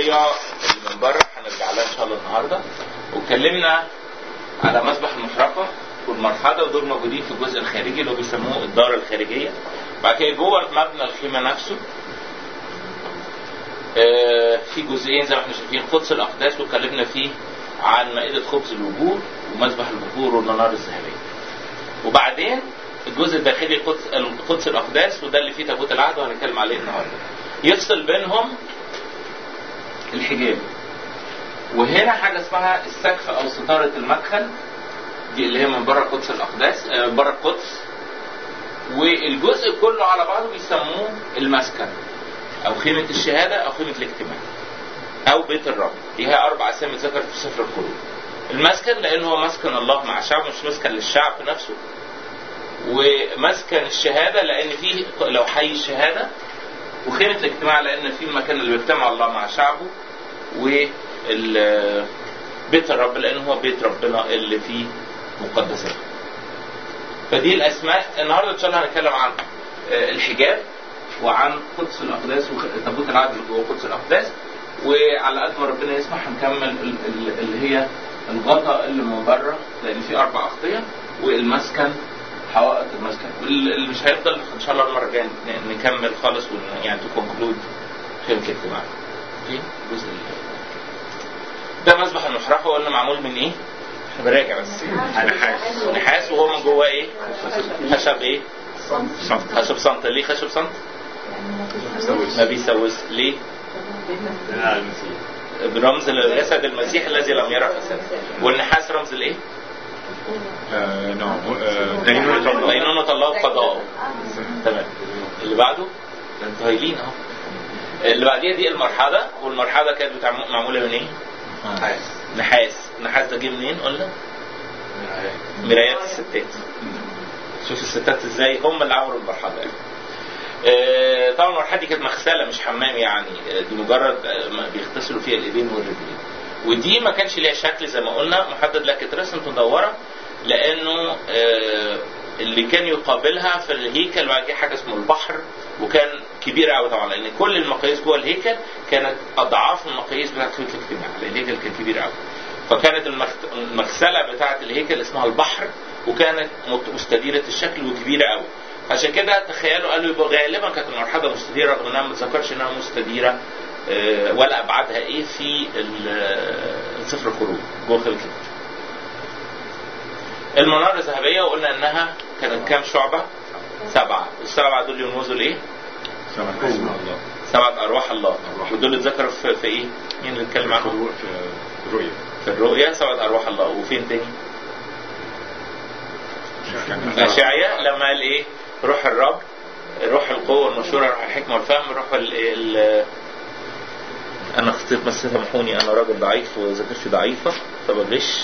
الوصية اللي من بره هنرجع لها ان شاء الله النهارده. واتكلمنا على مسبح المحرقة والمرحاضة، ودول موجودين في الجزء الخارجي اللي هو بيسموه الدارة الخارجية. بعد كده جوه مبنى الخيمة نفسه في جزئين زي ما احنا شايفين، قدس الأقداس واتكلمنا فيه عن مائدة خبز الوجور ومسبح البخور والمنارة الذهبية. وبعدين الجزء الداخلي قدس الأقداس، وده اللي فيه تابوت العهد وهنتكلم عليه النهارده. يفصل بينهم الحجاب، وهنا حاجة اسمها السقف أو ستارة المدخل، دي اللي هي من بره قدس الأقداس، بره القدس. والجزء كله على بعضه بيسموه المسكن أو خيمة الشهادة أو خيمة الاجتماع أو بيت الرب. دي هي 4 أسامي اتذكرت في سفر الخروج. المسكن لأنه هو مسكن الله مع شعبه، مش مسكن للشعب نفسه. ومسكن الشهادة لأن فيه لو حي الشهادة. وخيمة الاجتماع لأن فيه المكان اللي بيجتمع الله مع شعبه. وبيت الرب لأنه هو بيت ربنا اللي فيه مقدسات. فدي الأسماء. النهاردة إن شاء الله هنتكلم عن الحجاب وعن قدس الأقداس وتابوت العهد اللي جوه قدس الأقداس. وعلى قد ما ربنا يسمح هنكمل اللي هي الغطاء اللي من بره، لأن في 4 أغطية، والمسكن حوائط المسكن. واللي مش هيفضل ان شاء الله المره الجايه نكمل خالص يعني تو كونكلود خيمه الاجتماع. اوكي، الجزء ده مسبح المحرقه. وقلنا معمول من ايه؟ براجع بس نحاس. وهو من جواه ايه؟ خشب ايه؟ خشب صمت. ليه خشب صمت؟ ما بيسوس. ليه؟ برمز لجسد المسيح الذي لم يرى فساد. والنحاس رمز الايه؟ دينونة الله وقضاءه. تمام. اللي بعده انتوا هايلين اهو. اللي بعديها دي المرحاضة. والمرحاضة كانت معمولة من ايه؟ نحاس. النحاس ده جه منين قلنا؟ مرايات الستات. شوف الستات ازاي هم اللي عملوا المرحاضة يعني. طبعا المرحاضة دي كانت مغسلة مش حمام يعني، دي مجرد بيغتسلوا فيها الايدين والرجلين. ودي ما كانش ليها شكل زي ما قلنا محدد، لكن رسمت مدورة، لانه اللي كان يقابلها في الهيكل بعد كده حاجه اسمه البحر، وكان كبير قوي طبعا لان كل المقاييس جوه الهيكل كانت اضعاف المقاييس بتاعت خيمه الاجتماع، لان الهيكل كان كبير قوي. فكانت المغسله بتاعت الهيكل اسمها البحر، وكانت مستديره الشكل وكبيره قوي. عشان كده تخيلوا قالوا يبقى غالبا كانت المرحاضه مستديره، رغم انها ما تذكرش انها مستديره ولا ابعادها ايه في سفر الخروج جوه خيمه الاجتماع. المنارة الذهبية وقلنا انها كانت كام شعبة؟ 7. والسبعة دول يرمزوا لايه؟ 7 أرواح الله. ودول اتذكروا في ايه؟ مين اللي اتكلم عنهم؟ في الرؤية. في الرؤية 7 أرواح الله. وفين تاني؟ أشعياء لما قال ايه؟ روح الرب، روح القوة والمشورة، روح الحكمة والفهم، روح انا خطيت بس سامحوني، انا راجل ضعيف وذاكرتي ضعيفة فبغش.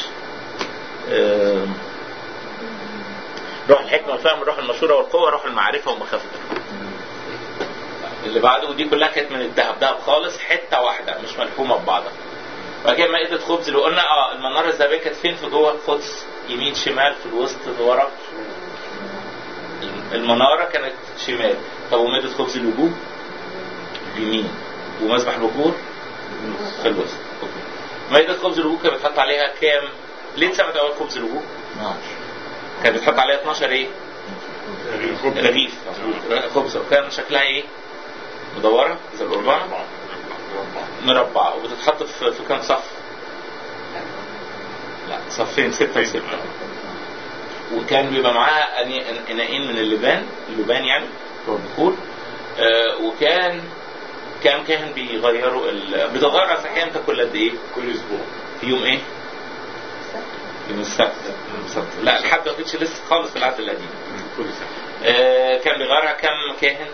روح الحكمة والفهم، روح المشورة والقوة، روح المعرفة ومخافة الله. اللي بعده. ودي كلها كانت من الذهب، ذهب خالص، حتة واحدة مش ملحومة ببعضها. بعد كده مائدة خبز اللي قلنا المنارة الذهبية كانت فين؟ في جوه القدس، يمين شمال، في الوسط، في ورا. المنارة كانت شمال. طب ومائدة خبز الوجوه يمين، ومسبح البخور في الوسط. مائدة خبز الوجوه كانت بتحط عليها كام؟ ليه اتسمت اول خبز الوجوه؟ كانت بتحط عليها 12 ايه؟ رغيف خبز. وكان شكلها ايه؟ مدورة زي القربانة، مربعة. وبتتحط في كام صف؟ لا صفين، 6 و6. وكان بيبقى معاها اناءين من اللبان يعني هو البخور. وكان كام كاهن بيغيروا بتغير الحكاية امتى؟ كل قد ايه؟ كل اسبوع. في يوم ايه؟ يوم السبت. لا الحد ما كانش لسه خالص في العهد القديم. كان بيغيرها كم كاهن؟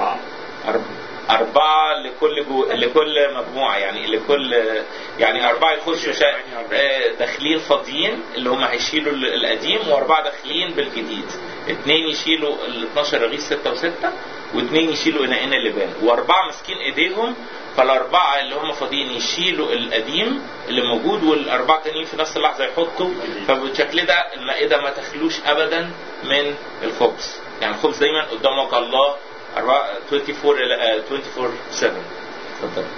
4 لكل مجموعة يعني 4 يخشوا داخلين فاضيين اللي هم هيشيلوا القديم، و4 داخلين بالجديد. 2 يشيلوا ال 12 رغيف 6 و6، و2 يشيلوا اناءين اللبان، و4 ماسكين ايديهم. فال4 اللي هم فاضيين يشيلوا القديم اللي موجود، وال4 تانيين في نفس اللحظة يحطوا. فبالشكل ده المائدة ما تخلوش ابدا من الخبز. يعني الخبز دايما قدام وجه الله 24/7. اتفضل.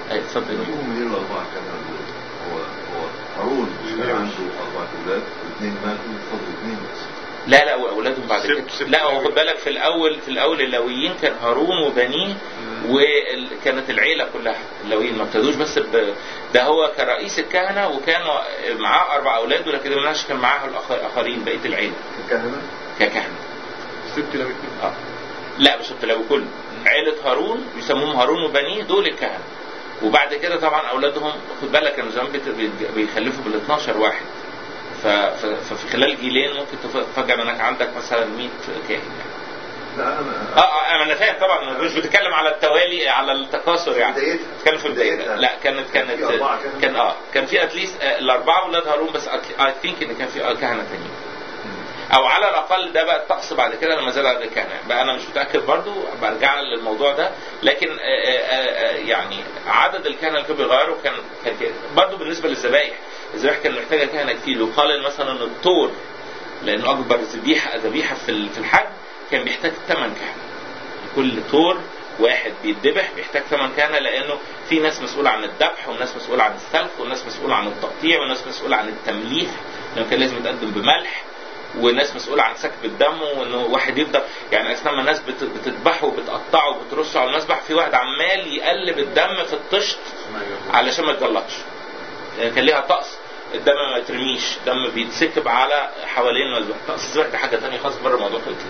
اتفضل. من الأربعة كان هو هارون كان عنده 4 أولاد واثنين ماتوا فضلوا 2 بس. لا واولادهم بعد كده. لا هو خد بالك في الاول اللاويين كان هارون وبنيه وكانت العيله كلها اللاويين، ما ابتدوش بس ده هو كرئيس الكهنه وكان معاه 4 اولاد، ولكن مناش كان معاه الاخرين بقيه العيله ككهنه. 6 لاوي. لا مش 6 لاوي كله، عيله هارون يسموهم هارون وبنيه دول الكهنه. وبعد كده طبعا اولادهم خد بالك كانوا زمان بيخلفوا بال12 واحد، ففي خلال جيلين ممكن تفاجئ انك عندك مثلا 100 كاهن. لا انا فاهم طبعا، مش بتكلم على التوالي على التكاثر يعني، بتكلم في بدايتها. لا كان في اتليست ال4 اولاد هارون بس. اي ثينك ان كان في كهنه ثانيين، او على الاقل ده بقى الطقس بعد كده لما زال على الكهنه بقى. انا مش متاكد برضو، برجع للموضوع ده، لكن يعني عدد الكهنه اللي كانوا بيغيروا كان برضو بالنسبه للذبائح. الذبائح كان محتاجه كهنه كتير، وقال مثلا الطور لانه اكبر ذبيحه في الحج كان بيحتاج 8 كهنه. كل طور واحد بيتذبح بيحتاج 8 كهنه، لانه في ناس مسؤوله عن الذبح، وناس مسؤوله عن السلخ، وناس مسؤوله عن التقطيع، وناس مسؤوله عن التمليح لانه كان لازم يتقدم بملح، وناس مسؤوله عن سكب الدم، وانه واحد يفضل يعني اثناء ما الناس بتذبحه وبتقطعه وبترشه على المذبح في واحد عمال يقلب الدم في الطشت علشان ما يتجلطش. يعني كان ليها طقس الدم ما يترميش، دم بيتسكب على حوالين المذبح. طقس الذبح ده حاجه ثانيه خاص بره موضوع كده.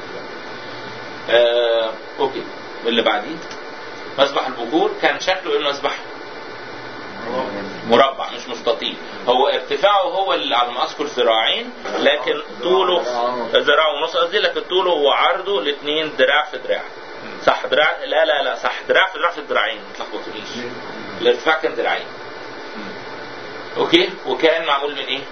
اوكي. واللي بعديه مذبح البخور كان شكله انه مذبح مربع مش مستطيل. هو ارتفاعه هو اللي على ما اذكر ذراعين، لكن طوله ذراع ونص قصدي، لكن طوله وعرضه الاثنين دراع في دراع. صح دراع؟ لا صح، دراع في دراع في الذراعين، ما تلخبطونيش. الارتفاع كان ذراعين. اوكي. وكان معمول من ايه؟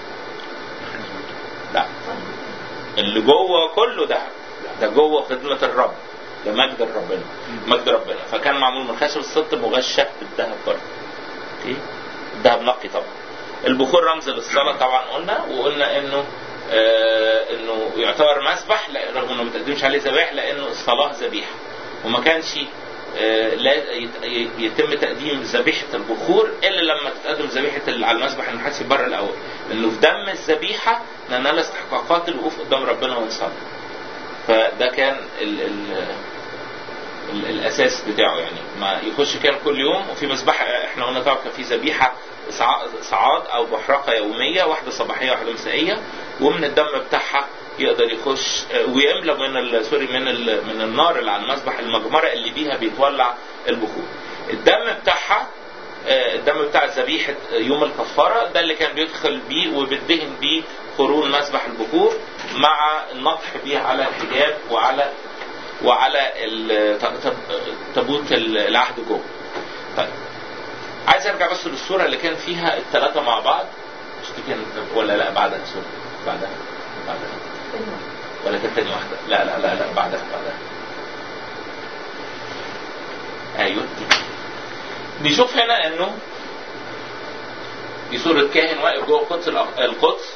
لا اللي جوه كله ذهب، ده جوه خدمه الرب، ده مجد ربنا. فكان معمول من خشب السط مغشى بالذهب برضه. اوكي. الذهب نقي طبعا. البخور رمز للصلاه طبعا وقلنا انه يعتبر مسبح رغم انه ما بتقدمش عليه ذبائح، لانه الصلاه ذبيحه، وما كانش لا يتم تقديم ذبيحه البخور الا لما تتقدم ذبيحه على المذبح النحاسي بره الاول، لانه في دم الذبيحه ننال استحقاقات الوقوف قدام ربنا ونصلي. فده كان الاساس بتاعه، يعني ما يخش كان كل يوم. وفي مذبح احنا قلنا طبعا كان في ذبيحه صعاد او بحرقه يوميه، واحده صباحيه واحده مسائيه، ومن الدم بتاعها يقدر يخش ويملى من النار اللي على المذبح المجمره اللي بيها بيتولع البخور. الدم بتاع ذبيحه يوم الكفاره ده اللي كان بيدخل بيه وبيدهن بيه قرون مسبح البخور، مع النطح بيه على الحجاب وعلى تابوت العهد جوه. طيب عايز ارجع بس للصوره اللي كان فيها الثلاثه مع بعض. مش دي كانت ولا لا بعدها؟ صوره بعدها ولا كانت ثاني واحده؟ لا بعدها. ايوه نشوف هنا انه دي صوره كاهن واقف جوه القدس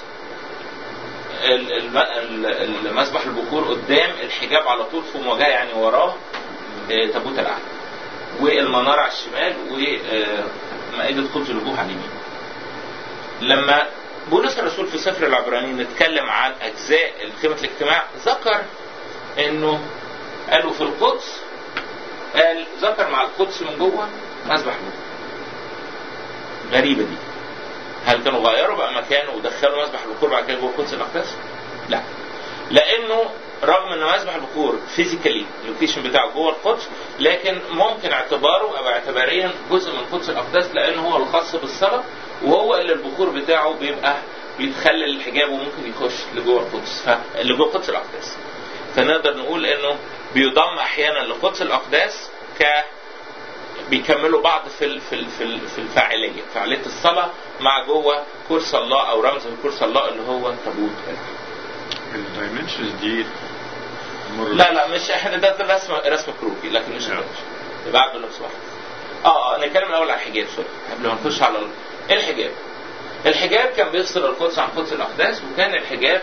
المذبح البخور قدام الحجاب على طول في مواجهه، يعني وراه تابوت العهد، والمناره على الشمال، ومائده خبز الوجوه على اليمين. لما بولس الرسول في سفر العبرانيين نتكلم عن اجزاء خيمه الاجتماع، ذكر انه قالوا في القدس، ذكر مع القدس من جوه مذبح البخور. غريبه دي. هل كانوا غيروا بقى مكانه ودخلوا مذبح البخور بعد كده جوه القدس الاقداس؟ لا، لانه رغم ان مذبح البخور فيزيكالي اللوكيشن بتاعه جوه القدس، لكن ممكن اعتباره او اعتباريا جزء من القدس الاقداس، لانه هو الخاص بالصلاه، وهو اللي البخور بتاعه بيبقى بيتخلل الحجاب وممكن يخش لجوه القدس، اللي جوه القدس الاقداس. فنقدر نقول انه بيضم احيانا لقدس الاقداس بيكملوا بعض في الفاعليه، فعاليه الصلاه مع جوه كرسي الله او رمز من كرسي الله اللي هو تابوت الدايمنشنز دي. لا مش احنا ده رسم كروكي، لكن مش بعده لو سمحت. نتكلم الاول على الحجاب قبل ما نخش على الحجاب. الحجاب كان بيفصل القدس عن قدس الاقداس، وكان الحجاب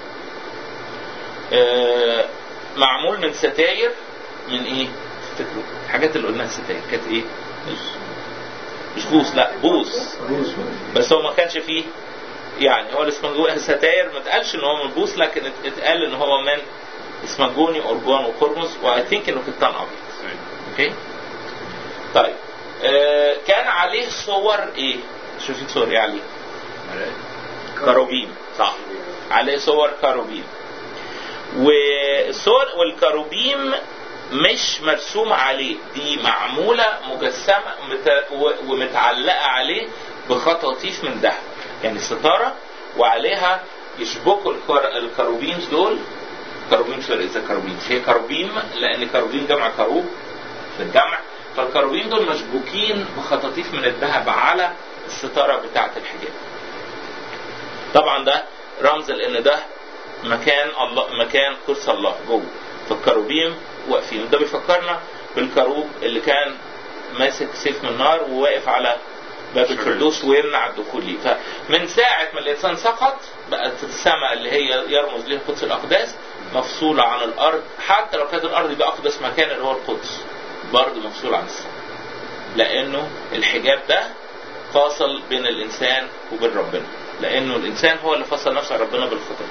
معمول من ستاير. من ايه؟ تفتكروا الحاجات اللي قلناها الستاير كانت ايه؟ مش بوس، لا بوس. بس هو ما كانش فيه يعني، هو الاسمنجوني ستاير ما اتقالش ان هو من بوس، لكن اتقال ان هو من اسمنجوني وارجوان وقرمز، واي ثينك انه كتان ابيض. اوكي طيب كان عليه صور ايه؟ شوفي صور ايه عليه؟ كروبيم، صح، عليه صور كروبيم. والصور والكروبيم مش مرسومة عليه، دي معمولة مجسمة ومتعلقة عليه بخطاطيف من ذهب، يعني ستارة وعليها يشبكوا الكروبيم دول. كروبيم سوري إذا كروبيم هي كروبيم، لأن كروبيم جمع كروب في الجمع، فالكروبيم دول مشبوكين بخطاطيف من الذهب على الستارة بتاعة الحجاب. طبعا ده رمز لأن ده مكان الله، مكان قدس الله جوه، فالكروبيم واقفين. ده بيفكرنا بالكروب اللي كان ماسك سيف من نار وواقف على باب الفردوس ويمنع الدخول ليه. فمن ساعة ما الإنسان سقط بقت السماء اللي هي يرمز لها قدس الأقداس مفصولة عن الأرض، حتى لو كانت الأرض دي أقدس مكان اللي هو القدس برضه مفصول عن السماء، لأنه الحجاب ده فاصل بين الإنسان وبين ربنا، لأنه الإنسان هو اللي فصل نفسه عن ربنا بالخطأ.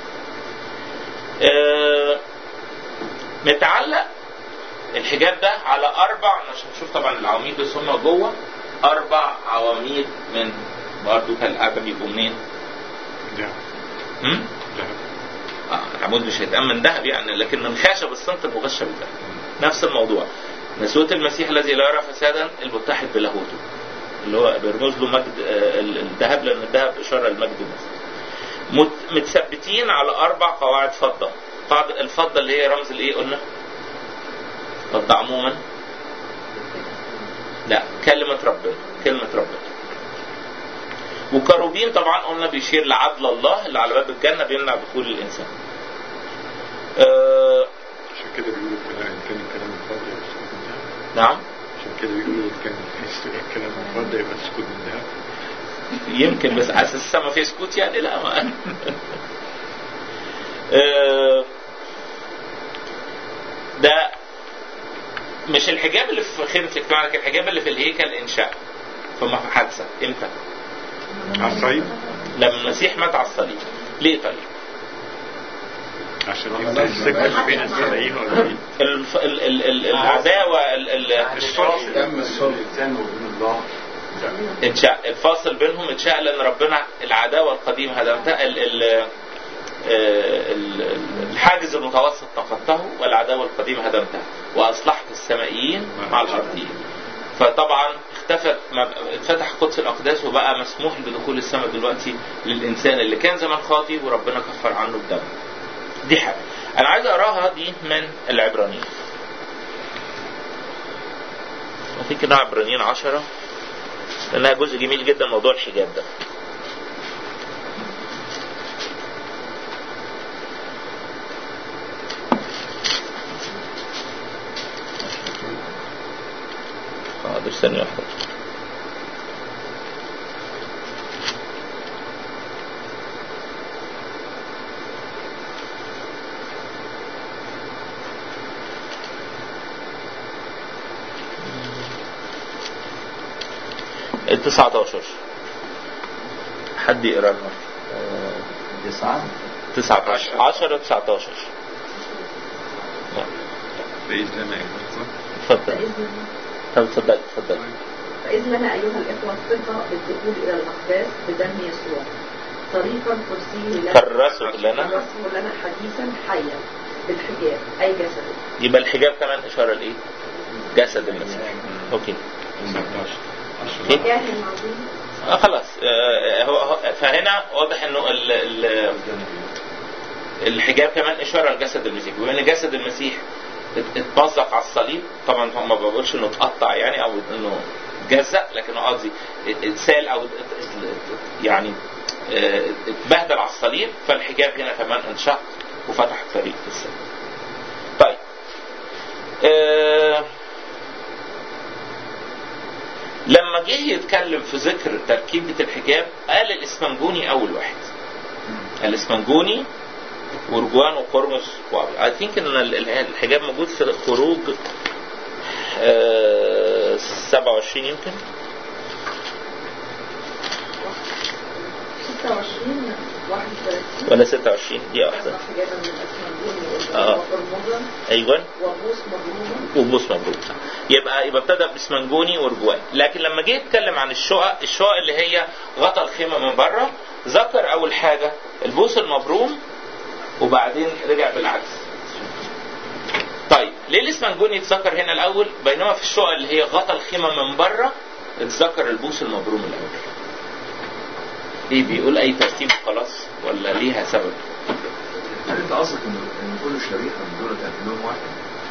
متعلق الحجاب ده على 4، عشان نشوف طبعا العواميد بس هم جوه 4 عواميد من برضه كالأعبة بيبقوا منين؟ ذهب. العمود مش هيتأمن ذهب يعني، لكن من خشب الصنط المغشى بالذهب. نفس الموضوع، نسوة المسيح الذي لا يرى فسادا المتحد بلاهوته، اللي هو بيرمز له مجد الذهب، لأن الذهب إشارة لمجد المسيح. متثبتين على 4 قواعد فضة. قاعدة الفضة اللي هي رمز الايه قلنا؟ فضة عموما؟ لا، كلمة ربنا، كلمة ربنا. وكروبين طبعا قلنا بيشير لعدل الله اللي على باب الجنة بيمنع دخول الإنسان. عشان كده بيقولوا كان الكلام الفضة يبقى سكوت من ذهب. نعم؟ عشان كده بيقولوا كان الكلام الفضة يبقى سكوت من ذهب. يمكن، بس على اساس السما فيه سكوت يعني، لا ما ده مش الحجاب اللي في خيمة الاجتماع، لكن الحجاب اللي في الهيكل انشاء ثم حادثة. امتى؟ على الصليب. لما المسيح مات على الصليب. ليه طيب؟ عشان يفتح السكة بين السبعين والمئين. العداوة الصلح دم الصلح الإنسان وبين الله اتشاء، الفاصل بينهم اتشاء، لأن ربنا العداوة القديمة هدمتها، الحاجز المتوسط نقضته والعداوة القديمة هدمتها وأصلحت السمائيين مع الأرضيين. فطبعا اتفتح قدس الأقداس وبقى مسموح بدخول السماء دلوقتي للإنسان اللي كان زمان خاطي وربنا كفر عنه الدم. دي حاجة أنا عايز أقراها دي من العبرانيين. في كده عبرانيين 10 لأنها جزء جميل جدا موضوع الحجاب ده. حاضر ثانية واحدة. ال19 حد يقرأ لنا؟ 19 10 19. بإذن الله. تفضل. تفضل. فإذ لنا أيها الإخوة الثقة بالدخول إلى الأقداس بدم يسوع طريقا كرسيه لنا، كرسه لنا حديثا حيا بالحجاب أي جسد. يبقى الحجاب كمان إشارة لإيه؟ جسد المسيح. أوكي. خلاص. فهنا واضح إنه الحجاب كمان إشارة لجسد المسيح، وإن جسد المسيح اتمزق على الصليب. طبعا ما بقولش انه اتقطع يعني او انه جزأ، لكن قصدي اتسال او يعني اتبهدل على الصليب. فالحجاب هنا كمان انشق وفتح الطريق في السماء. طيب لما جه يتكلم في ذكر تركيبة الحجاب قال الاسمنجوني اول واحد. الاسمنجوني ورجوان وقرمز وابيض. I think ان الحجاب موجود في خروج 27 يمكن. 26 31 ولا 26 دي واحدة. حجابا من الاسمنجوني آه. وقرمزا ايوه وبوس مبروما. وبوس مبروك. يبقى ابتدى باسمنجوني ورجوان. لكن لما جه يتكلم عن الشقق اللي هي غطى الخيمه من بره، ذكر اول حاجه البوس المبروم وبعدين رجع بالعكس. طيب ليه الاسمنجوني اتذكر هنا الاول بينما في الشقق اللي هي غطى الخيمه من بره اتذكر البوس المبروم الاول؟ ليه؟ بيقول اي ترتيب خلاص ولا ليها سبب؟ هل انت قصدك ان كل شريحه من دول كانت لون واحد؟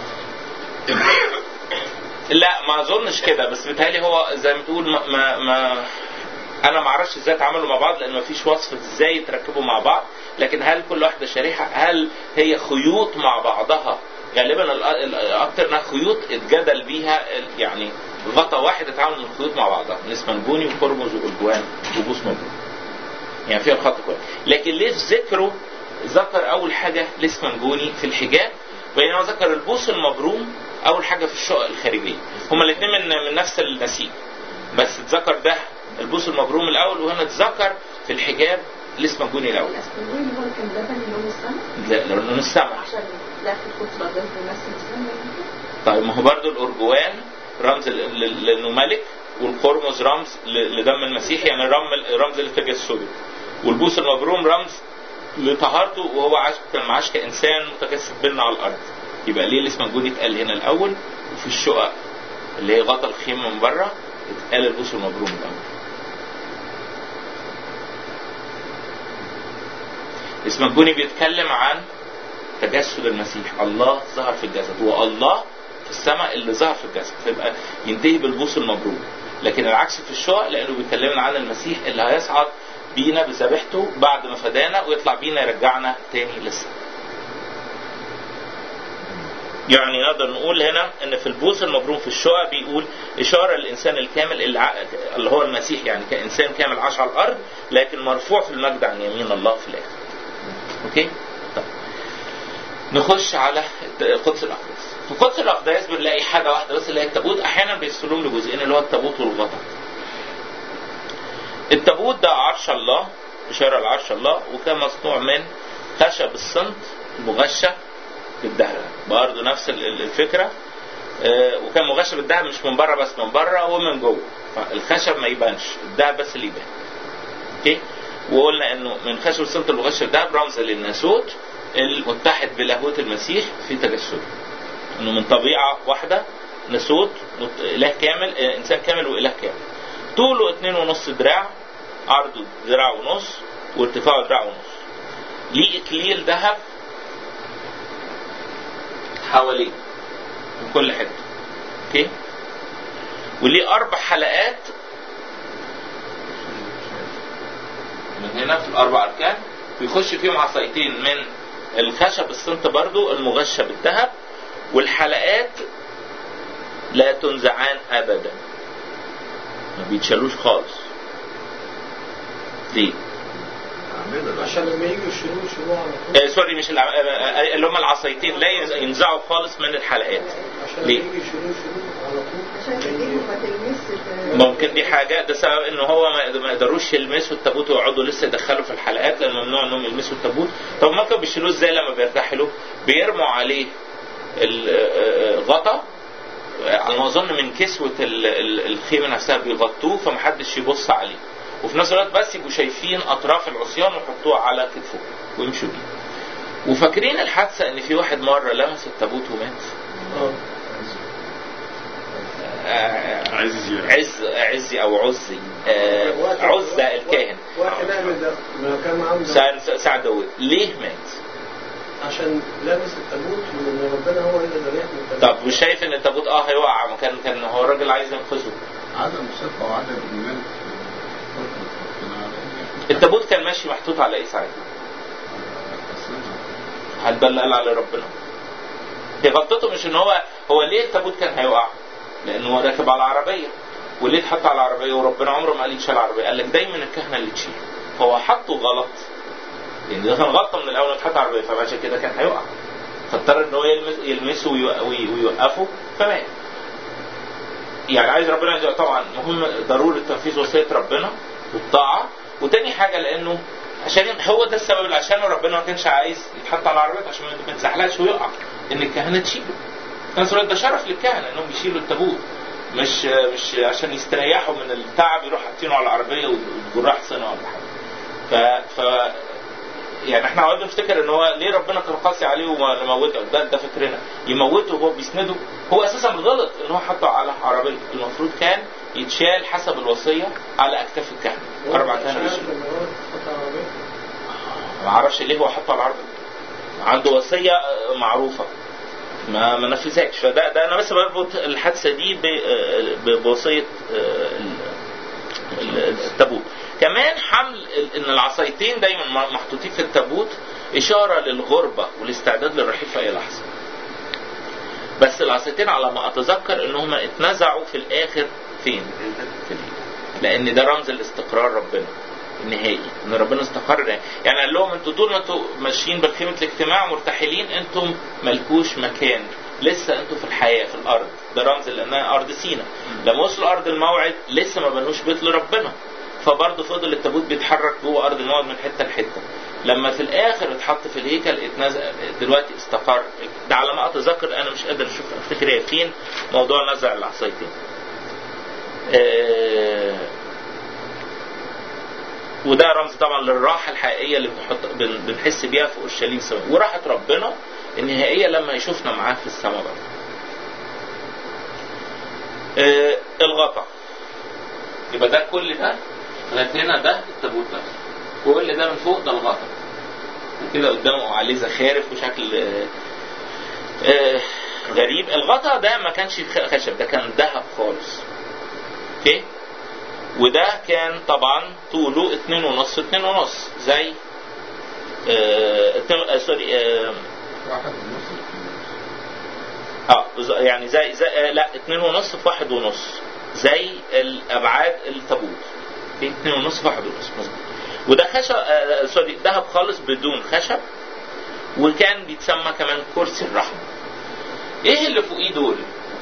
لا ما اظنش كده، بس بيتهيألي هو زي ما تقول ما انا ما اعرفش ازاي اتعاملوا مع بعض لان ما فيش وصف ازاي يتركبوا مع بعض. لكن هل كل واحده شريحه، هل هي خيوط مع بعضها؟ غالبا الاكثر انها خيوط اتجدل بيها، يعني غطا واحد اتعامل من الخيوط مع بعضها، اسمنجوني وقرمز والجوان وبوس مبروك، يعني فيها الخط كويس. لكن ليه ذكره ذكر اول حاجه الاسمنجوني في الحجاب بينما ذكر البوس المبروم اول حاجه في الشقق الخارجيه؟ هما الاثنين من نفس النسيج، بس اتذكر ده البوس المبروم الاول وهنا اتذكر في الحجاب الاسمنجوني الاول. الاسمنجوني هو اللي كان لبني لون السماء؟ لا لون السماء. عشان داخل القدس الأقداس بيمثل السماء. طيب ما هو برضه الارجوان رمز لانه ملك، والقرمز رمز لدم المسيح يعني رمز لتجسده، والبوس المبروم رمز لطهارته وهو كان معاش كانسان متجسد بيننا على الارض. يبقى ليه الاسمنجوني اتقال هنا الاول وفي الشقق اللي هي غطى الخيمه من بره اتقال البوس المبروم الاول؟ الاسمنجوني بيتكلم عن تجسد المسيح، الله ظهر في الجسد، والله في السماء اللي ظهر في الجسد، فيبقى ينتهي بالبوس المبروم. لكن العكس في الشقق لانه بيتكلمنا عن المسيح اللي هيصعد بينا بذبيحته بعد ما فدانا ويطلع بينا يرجعنا تاني للسماء. يعني نقدر نقول هنا ان في البوس المبروم في الشقق بيقول اشاره للانسان الكامل اللي هو المسيح، يعني كانسان كامل عاش على الارض لكن مرفوع في المجد عن يمين الله في الاخر. اوكي؟ طيب نخش على قدس الاقداس. في قدس الاقداس بنلاقي حاجه واحده بس اللي هي التابوت، احيانا بيفصلوهم لجزئين اللي هو التابوت والغطا. التابوت ده عرش الله، اشاره لعرش الله، وكان مصنوع من خشب الصمت المغشى بالذهب، برضه نفس الفكره، وكان مغشى بالذهب مش من بره بس، من بره ومن جوه، فالخشب ما يبانش، الذهب بس اللي يبان. اوكي؟ وقلنا انه من خشب الصمت المغشى بالذهب رمز للناسوت المتحد بلاهوت المسيح في تجسده، انه من طبيعه واحده ناسوت اله كامل، انسان كامل واله كامل. طوله 2.5 دراع، عرضه ذراع ونص، وارتفاعه ذراع ونص. ليه اكليل ذهب حواليه من كل حته. اوكي؟ وليه 4 حلقات من هنا في ال4 اركان، بيخش فيهم عصايتين من الخشب الصمت برضو المغشى بالذهب، والحلقات لا تنزعان ابدا، ما بيتشالوش خالص. ليه؟ عشان لما يجوا يشيلوه على طول. سوري، مش اللي هم العصايتين لا ينزعوا خالص من الحلقات. عشان ليه؟ لما يجوا يشيلوه على طول. عشان ايديهم ما تلمسش. ممكن دي حاجه، ده سبب ان هو ما يقدروش يلمسوا التابوت ويقعدوا لسه يدخلوا في الحلقات لان ممنوع انهم يلمسوا التابوت. طب ممكن بيشيلوه ازاي لما بيرتحلوا؟ بيرموا عليه الغطا على ما اظن من كسوه الخيمه نفسها بيغطوه فمحدش يبص عليه، وفي نفس الوقت بس يبقوا شايفين اطراف العصيان ويحطوه على كتفه ويمشوا بيه. وفاكرين الحادثه ان في واحد مره لمس التابوت ومات؟ عزي او عزي، عزة الكاهن، واحد نعمل ده ما كان معاه سعد داود. ليه مات؟ عشان لابس التابوت وان ربنا هو اللي يقدر يحمي التابوت. طب وشايف ان التابوت هيوقع كان هو الراجل عايز ينقذه. عدم ثقة وعدم إيمان. التابوت كان ماشي محطوط على ايه ساعتها؟ هل ده اللي قال على ربنا؟ دي غلطته، مش ان هو ليه التابوت كان هيوقع؟ لانه هو راكب على العربيه، وليه اتحط على العربيه وربنا عمره ما قال يتشال العربيه؟ قال لك دايما الكهنه اللي تشيل، فهو حطه غلط، يعني ده كان غلطه من الاول اتحط على العربيه، فعشان كده كان هيوقع، فاضطر ان هو يلمسه ويوقفه فمات. يعني عايز ربنا طبعا مهم ضروره تنفيذ وصيه ربنا والطاعه، وتاني حاجه لانه عشان هو ده السبب اللي عشانه ربنا ما كانش عايز يتحط على العربيات عشان ما يتزحلقش ويقع، ان الكهنه تشيله. في نفس الوقت ده شرف للكهنه انهم يشيلوا التابوت، مش عشان يستريحوا من التعب يروحوا حاطينه على العربيه والجراح صنع ولا حاجه. ف يعني احنا عاوزين نفتكر ان هو ليه ربنا كان قاسي عليه وموته، ده فكرنا يموته وهو بيسنده. هو اساسا غلط ان هو حطه على عربيه، المفروض كان يتشال حسب الوصيه على اكتاف الكهنه. 4 كهنه ما اعرفش ليه هو حطه على العربيه، عنده وصيه معروفه ما نفذهاش. فده انا بس بربط الحادثه دي بوصيه التابوت. كمان حمل ان العصايتين دايما محطوطين في التابوت اشاره للغربه والاستعداد للرحيل في اي لحظه. بس العصايتين على ما اتذكر انهم اتنزعوا في الاخر فين؟ في الهيكل، لان ده رمز الاستقرار ربنا النهائي، ان ربنا استقر. يعني قال لهم انتوا طول ما انتوا ماشيين بخيمه الاجتماع مرتحلين انتم ملكوش مكان، لسه انتوا في الحياه في الارض. ده رمز لانها ارض سينا. لما وصلوا ارض الموعد لسه ما بنوش بيت لربنا، فبرضه فضل التابوت بيتحرك جوه ارض الموعد من حته لحته. لما في الاخر اتحط في الهيكل دلوقتي استقر. ده على ما اتذكر، انا مش قادر اشوف افتكر هي فين موضوع نزع العصايتين. وده رمز طبعا للراحه الحقيقيه اللي بنحس بيها في اورشليم السماء، وراحه ربنا النهائيه لما يشوفنا معاه في السماء بقى. الغطا يبقى ده كل ده لغايه هنا ده التابوت نفسه، كل ده من فوق ده الغطا، وكده قدامه عليه زخارف وشكل غريب. الغطا ده ما كانش خشب، ده كان ذهب خالص. اوكي، وده كان طبعا طوله 2.5 2.5 زي سوري 1.5 يعني زي لا 2.5 في 1.5 زي الابعاد التابوت. 2.5 في 1.5 مظبوط. وده خشب سوري ذهب خالص بدون خشب، وكان بيتسمى كمان كرسي الرحمه. ايه اللي فوقيه دول؟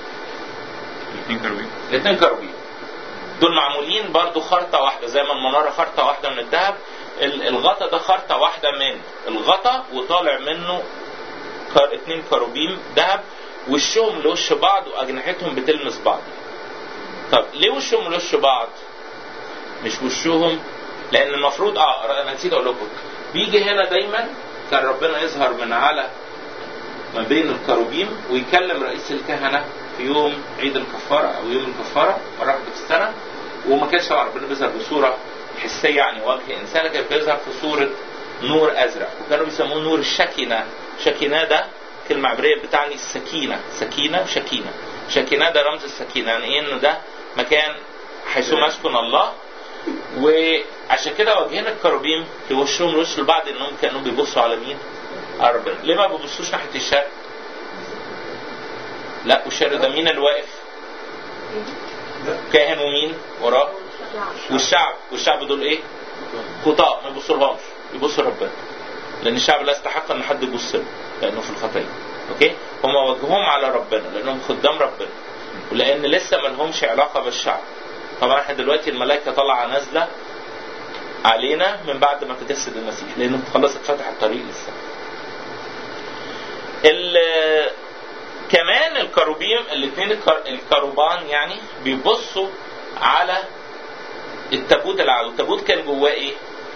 الاثنين كروبين دول معمولين برضو خرطة واحدة، زي ما المنارة خرطة واحدة من الذهب. الغطا ده خرطة واحدة من الغطا، وطالع منه 2 كروبيم ذهب، وشهم لوش بعض واجنحتهم بتلمس بعض. طب ليه وشهم لوش بعض مش وشهم؟ لان المفروض انا نسيت اقول لكم، بيجي هنا دايما كان ربنا يظهر من على ما بين الكروبيم ويكلم رئيس الكهنة في يوم عيد الكفارة او يوم الكفارة مرة واحدة في السنة. وما كانش طبعا ربنا بيظهر بصورة حسية يعني وجه انسان، كان بيظهر في صورة نور ازرق، وكانوا بيسموه نور الشكينة. شكينة ده كلمة عبرية بتعني السكينة، سكينة وشكينة. شكينة ده رمز السكينة، يعني ايه؟ انه ده مكان حيث مسكن الله. وعشان كده وجهين الكروبيم في وشهم وش لبعض، انهم كانوا بيبصوا على مين؟ على ربنا. ليه ما بيبصوش ناحية الشرق؟ لا، والشرق ده مين اللي واقف؟ كاهن، ومين وراه؟ والشعب دول ايه؟ خطاة، ما يبصولهمش، يبصوا ربنا، لان الشعب لا يستحق ان حد يبص له لانه في الخطيه. اوكي، هم وجههم على ربنا لانهم خدام ربنا، ولان لسه ما لهمش علاقه بالشعب. طبعا احنا دلوقتي الملائكه طالعه نازله علينا من بعد ما تجسد المسيح، لانه خلاص اتفتح الطريق للسماء. كمان الكروبيم الاثنين الكروبان يعني بيبصوا على التابوت العهد. التابوت كان جواه ايه؟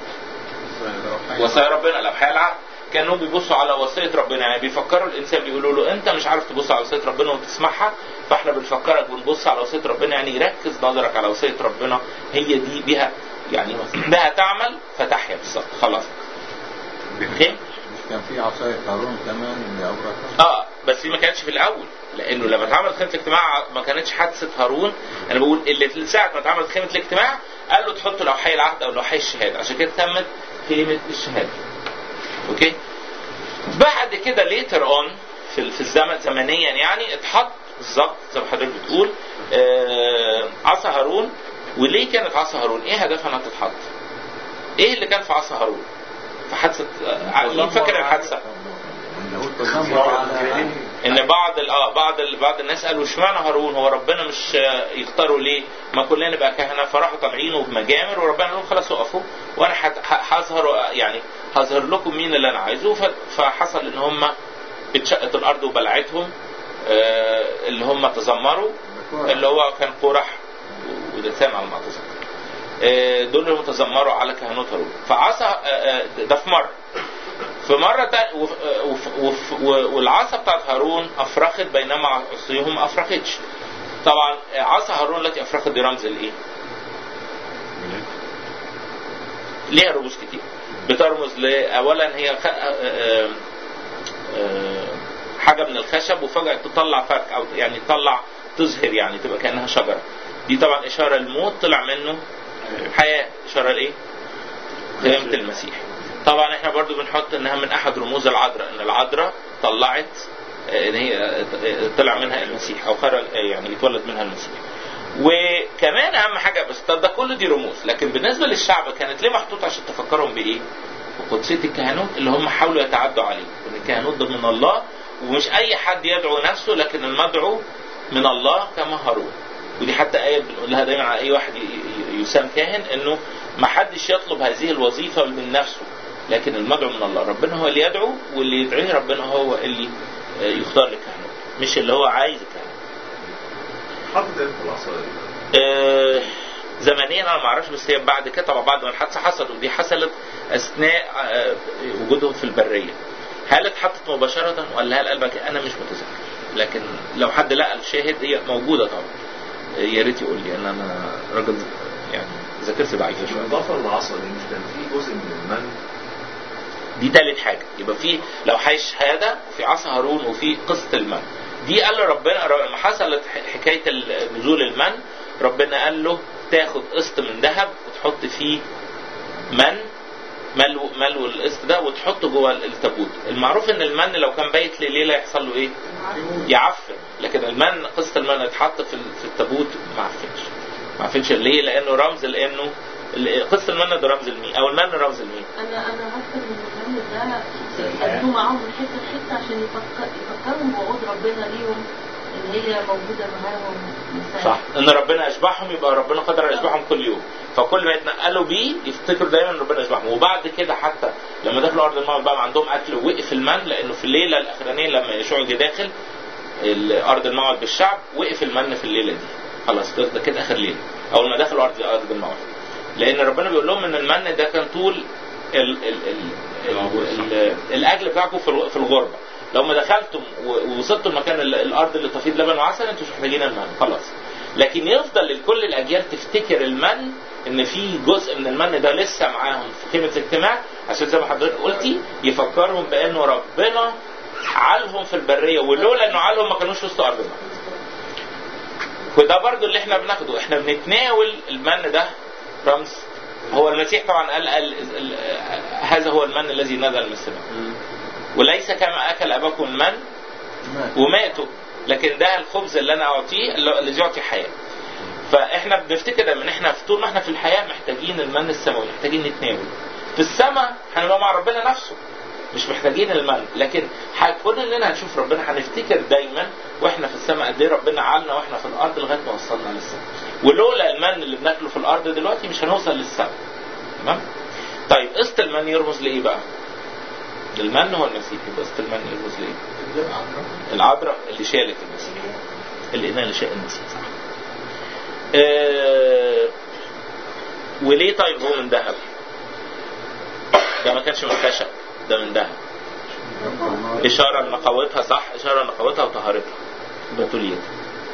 وصايا ربنا، الابحاث العهد. كانوا بيبصوا على وصيه ربنا، يعني بيفكروا الانسان، بيقولوا له انت مش عارف تبص على وصيه ربنا وتسمعها، فاحنا بنفكرك ونبص على وصيه ربنا. يعني يركز نظرك على وصيه ربنا، هي دي بها يعني بها تعمل فتحيا بالظبط. خلاص. اوكي، كان في عصاية هارون كمان اللي أبركها. بس دي ما كانتش في الاول، لانه لما اتعملت خيمه الاجتماع ما كانتش حادثه هارون. انا بقول اللي ساعه ما اتعملت خيمه الاجتماع قال له تحط لوحي العهد او لوحي الشهاده، عشان كده تمت خيمه الشهاده. اوكي، بعد كده ليتر اون في الزمن زمنيا يعني اتحط بالظبط زي ما حضرتك بتقول عصا هارون. وليه كانت عصا هارون؟ ايه هدفها انها تتحط؟ ايه اللي كان في عصا هارون في حادثه؟ مين فاكر الحادثه؟ ان بعض الناس قالوا اشمعنى هارون، هو ربنا مش يختاروا ليه؟ ما كلنا نبقى كهنه. فراحوا طالعين بمجامر، وربنا قال لهم خلاص وقفوا وانا هظهر لكم مين اللي انا عايزه. فحصل ان هم اتشقت الارض وبلعتهم، اللي هم تذمروا، اللي هو كان قرح ودثان على ما اتذكر، دول اللي تذمروا على كهنوت هارون. فعصا ده في مرة والعصا بتاعت هارون افرخت بينما عصيهم ما افرختش. طبعا عصا هارون التي افرخت دي رمز الايه؟ ليها رموز كتير بترمز اولا هي حاجة من الخشب وفجأة تطلع فرق، او يعني تظهر يعني تبقى كأنها شجرة. دي طبعا اشارة الموت طلع منه حياة، اشارة لايه؟ قيامة المسيح. طبعا احنا برضو بنحط انها من احد رموز العذراء، ان العذراء طلعت ان هي طلع منها المسيح او خرج يعني يتولد منها المسيح. وكمان اهم حاجة بس ده كل دي رموز، لكن بالنسبة للشعب كانت ليه محطوط؟ عشان تفكرهم بايه؟ بقدسية الكهنوت اللي هم حاولوا يتعدوا عليه، ان الكهنوت ده من الله ومش اي حد يدعو نفسه، لكن المدعو من الله كما هارون. ودي حتى آية بنقول لها دايما على اي واحد يسام كاهن، انه ما حدش يطلب هذه الوظيفة من نفسه، لكن المدعو من الله. ربنا هو اللي يدعو، واللي يدعيه ربنا هو اللي يختار للكهنوت، مش اللي هو عايز الكهنوت. حطت امتى العصاية؟ زمنيا انا ما اعرفش، بس هي بعد كده طبعا بعد ما الحادثه حصلت، ودي حصلت اثناء وجودهم في البريه. هل اتحطت مباشره ولا هل قلبك؟ انا مش متذكر، لكن لو حد لقى الشاهد هي موجوده طبعا، يا ريت يقول لي، ان انا راجل يعني ذاكرتي ضعيفه شويه. اضافه للعصا دي مش كان في جزء من المن؟ دي ثالث حاجه. يبقى في لو شهاده في عصا هارون وفي قصه المن دي، قال له ربنا لما حصلت حكايه نزول المن، ربنا قال له تاخد قسط من ذهب وتحط فيه ملو القسط ده وتحطه جوه التابوت. المعروف ان المن لو كان بايت ليله يحصل له ايه؟ يعفن. لكن المن قسط المن اتحط في التابوت ما عفنش. ليه؟ لانه رمز، لانه قسط المن ده رمز لمين؟ او المن رمز لمين؟ انا عارفه ان المن ده خدوه معاهم من حته لحته عشان يفكروا بوعود ربنا ليهم ان هي موجوده معاهم. صح، ان ربنا اشبعهم، يبقى ربنا قدر يشبعهم كل يوم. فكل ما يتنقلوا بيه يفتكروا دايما ان ربنا يشبعهم. وبعد كده حتى لما دخلوا ارض الموعد بقى عندهم اكل، ووقف المن، لانه في الليله الاخرانيه لما يشوع جه داخل ارض الموعد بالشعب وقف المن في الليله دي. خلاص ده كده اخر ليله اول ما دخلوا ارض الموعد، لان ربنا بيقول لهم ان المن ده كان طول الاجل بتاعكم في الغربه. لو ما دخلتم ووصلتوا المكان الارض اللي تفيض لبن وعسل، انتوا مش محتاجين المن خلاص. لكن يفضل لكل الاجيال تفتكر المن، ان في جزء من المن ده لسه معاهم في قيمه الاجتماع، عشان زي ما حضرتك قلتي يفكرهم بانه ربنا عالهم في البريه، ولولا انه عالهم ما كانوش وسط ارض الموعد. وده برضو اللي احنا بناخده، احنا بنتناول المن ده رمز. هو المسيح طبعا قال هذا هو المن الذي نزل من السماء، وليس كما اكل اباكم المن وماتوا، لكن ده الخبز اللي انا اعطيه الذي يعطي حياه. فاحنا بنفتكر ان احنا طول ما احنا في الحياه محتاجين المن السماوي، محتاجين نتناول. في السماء هنبقى مع ربنا نفسه، مش محتاجين المن. لكن كل اننا هنشوف ربنا، هنفتكر دايما واحنا في السماء قد ايه ربنا عالنا واحنا في الارض لغايه ما وصلنا للسماء. ولولا المن اللي بناكله في الارض دلوقتي مش هنوصل للسماء. تمام؟ طيب قسط المن يرمز لايه بقى؟ المن هو المسيح. قسط المن يرمز لايه؟ العذراء اللي شالت المسيح، الاناء اللي شال المسيح. صح. وليه طيب هو من ذهب؟ ده ما كانش من خشب، ده من ذهب. إشارة لنقاوتها. صح، إشارة لنقاوتها وطهارتها بتوليتها.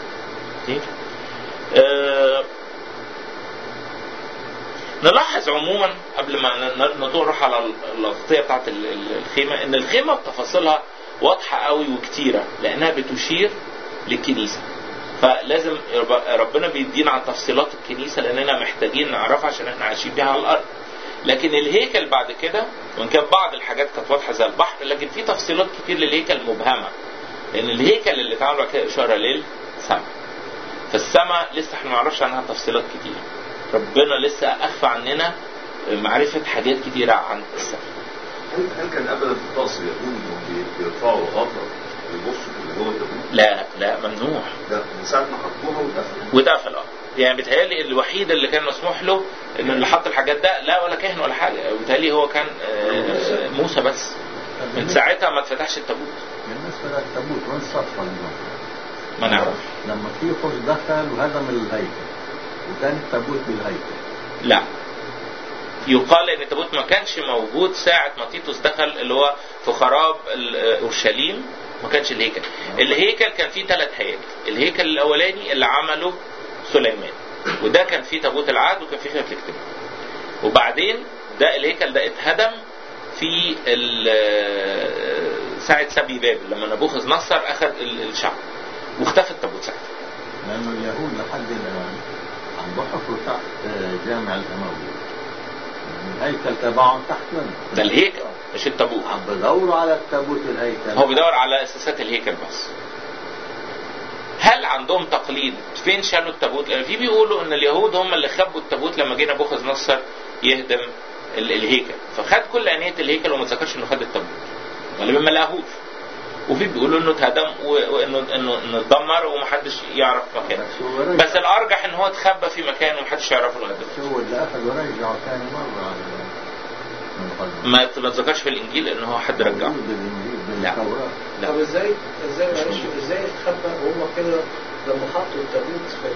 نلاحظ عموما قبل ما نروح على الأغطية بتاعت الخيمة، إن الخيمة بتفاصيلها واضحة قوي وكتيرة، لأنها بتشير للكنيسة. فلازم ربنا بيدينا عن تفصيلات الكنيسة لأننا محتاجين نعرفها عشان احنا عايشين بيها على الأرض. لكن الهيكل بعد كده، وإن كان بعض الحاجات كانت واضحة زي البحر، لكن في تفصيلات كتير للهيكل مبهمة، لأن الهيكل اللي اتعمل كده إشارة للسماء. فالسماء لسه احنا ما نعرفش عنها تفصيلات كتير. ربنا لسه أخفى عننا معرفة حاجات كتيرة عن السماء. هل كان أبدا في الطقس اليهودي بيرفعوا غطا يبصوا في اللي جوه التابوت؟ لا ممنوع. ده من ساعة ما حطوها واتقفل. يعني بيتهيألي الوحيد اللي كان مسموح له انه اللي حط الحاجات ده لا ولا كاهن ولا حاجه، بيتهيألي هو كان موسى بس. من ساعتها ما اتفتحش التابوت. بالنسبة للتابوت وين الصدفة اليوم؟ ما نعرف. لما كيفوس دخل وهدم الهيكل وكان التابوت بالهيكل. لا، يقال ان التابوت ما كانش موجود ساعة ما تيتوس دخل، اللي هو في خراب اورشليم ما كانش الهيكل. الهيكل كان فيه 3 هياكل. الهيكل الاولاني اللي عمله سليمان، وده كان فيه تابوت العهد وكان فيه خيمة الاجتماع. وبعدين ده الهيكل ده اتهدم في ساعة سبي بابل لما نبوخذ نصر اخذ الشعب واختفى التابوت ساعتها. لانه اليهود لحد الان عم بحفروا تحت جامع الاموي، الهيكل تبعهم تحت منه. ده الهيكل مش التابوت. عم بدوروا على التابوت الهيكل. هو بيدور على اساسات الهيكل بس. هل عندهم تقليد فين شالوا التابوت؟ لان في بيقولوا ان اليهود هم اللي خبوا التابوت لما جه نبوخذ نصر يهدم الهيكل، فخد كل انيه الهيكل وما ذكرش انه خد التابوت غالبا ما لقاهوش. وفي بيقولوا انه اتهدم وانه اتدمر ومحدش يعرف مكانه، بس الارجح ان هو اتخبى في مكان ومحدش يعرفه لغايه دلوقتي. شو اللي اخذوا رجعوا ثاني مره ما تذكرش في الانجيل ان هو حد رجعه. لا. طب ازاي اتخبى وهم كده لما حطوا التابوت في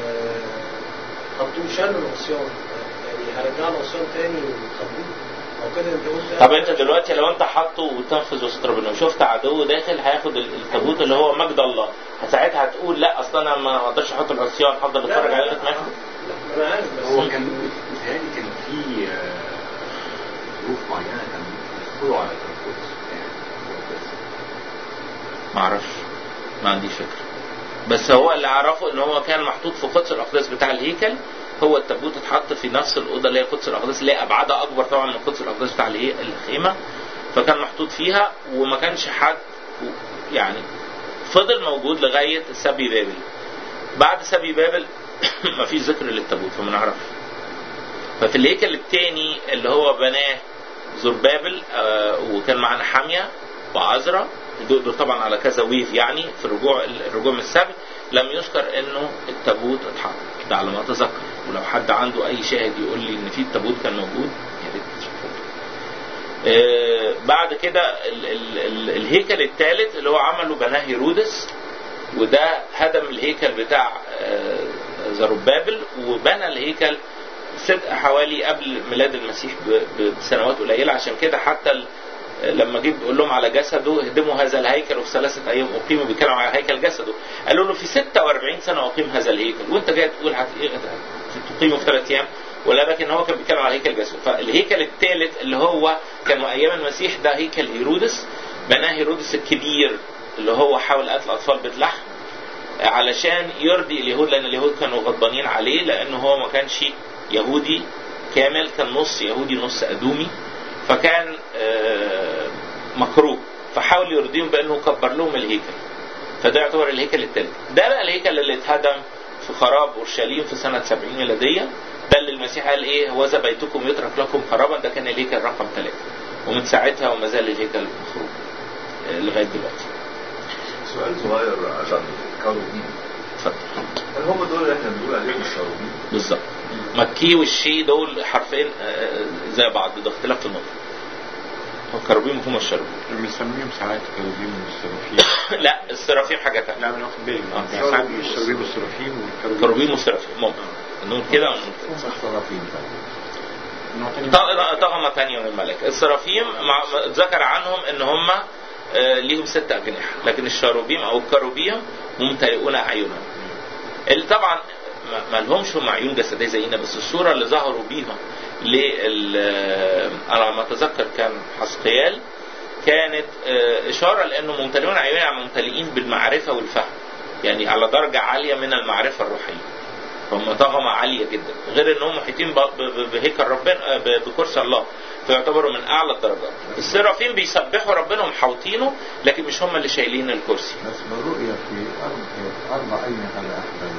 حطوه شالوا العصيان، يعني هرجعوا العصيان تاني وخبوه او كده؟ انت قلت طب انت دلوقتي لو انت حاطه وتنفذ وسط ربنا وشفت عدو داخل هياخد التابوت اللي هو مجد الله، ساعتها هتقول لا اصلا انا ما اقدرش احط العصيان، هفضل اتفرج عليه لغايه ما ياخد؟ انا عارف، بس هو كان متهيألي كان في ظروف معينه كان يدخلوا على القدس. ما اعرفش، ما عنديش فكره، بس هو اللي اعرفه ان هو كان محطوط في قدس الاقداس بتاع الهيكل. هو التابوت اتحط في نفس الاوضه اللي هي قدس الاقداس، اللي هي ابعادها اكبر طبعا من قدس الاقداس بتاع الخيمه، فكان محطوط فيها وما كانش حد يعني فضل موجود لغايه سبي بابل. بعد سبي بابل ما فيش ذكر للتابوت فما نعرفش. ففي الهيكل الثاني اللي هو بناه زربابل وكان معنا حاميه وعزرا، دول طبعا على كذا ويف يعني في الرجوع من السبي، لم يذكر انه التابوت اتحط ده على ما اتذكر. ولو حد عنده اي شاهد يقول لي ان في التابوت كان موجود يا ريت تشوفوه. بعد كده الهيكل الثالث اللي هو عمله بناه هيرودس، وده هدم الهيكل بتاع زربابل وبنى الهيكل حوالي قبل ميلاد المسيح بسنوات قليله. عشان كده حتى لما جه بيقول لهم على جسده اهدموا هذا الهيكل وفي 3 أيام اقيموا، بيتكلموا على هيكل جسده، قالوا له في 46 سنه اقيم هذا الهيكل، وانت جاي تقول تقيمه في 3 أيام؟ ولكن هو كان بيتكلم على هيكل جسده. فالهيكل الثالث اللي هو كان ايام المسيح ده هيكل هيرودس، بناه هيرودس الكبير اللي هو حاول قتل اطفال بيت لحم علشان يرضي اليهود، لان اليهود كانوا غضبانين عليه لانه هو ما كانش يهودي كامل، كان نص يهودي نص ادومي، فكان مكروه، فحاول يرضيهم بانه كبر لهم الهيكل. فده يعتبر الهيكل الثالث. ده بقى الهيكل اللي اتهدم في خراب اورشليم في سنه 70 ميلاديه. ده اللي المسيح قال ايه؟ هوذا بيتكم يترك لكم خرابا. ده كان الهيكل رقم 3، ومن ساعتها وما زال الهيكل مخروب لغايه دلوقتي. سؤال صغير عشان الكروبين. اتفضل. هل هم دول اللي احنا بنقول عليهم الكروبين؟ بالظبط. مكي والشي دول حرفين زي بعض، ده اختلاف في النطق. الكروبيم هم الشروبيم. بنسميهم ساعات كروبيم والسرافيم. لا السرافيم حاجه ثانيه. لا انا واخد بالي ساعات الشروبيم والسرافيم والكروبيم والسرافيم ممكن نقول كده ونقول كده. السرافيم طغمه ثانيه من الملائكه. السرافيم ذكر عنهم ان هم ليهم 6 أجنحة، لكن الشروبيم او الكروبيم ممتلئون اعينا. اللي طبعا ما لهمش هم عيون جسديه زينا، بس الصوره اللي ظهروا بيها على ما اتذكر كان حسقيال، كانت اشاره لانه ممتلئون عيون، يعني ممتلئين بالمعرفه والفهم، يعني على درجه عاليه من المعرفه الروحيه. هم طغمه عاليه جدا، غير انهم محيطين بهيكل ربنا بكرسي الله، فيعتبروا من اعلى الدرجات. السرافيم بيسبحوا ربنا ومحاوطينه، لكن مش هم اللي شايلين الكرسي. بس بالرؤيه في 4 أجنحة لأحد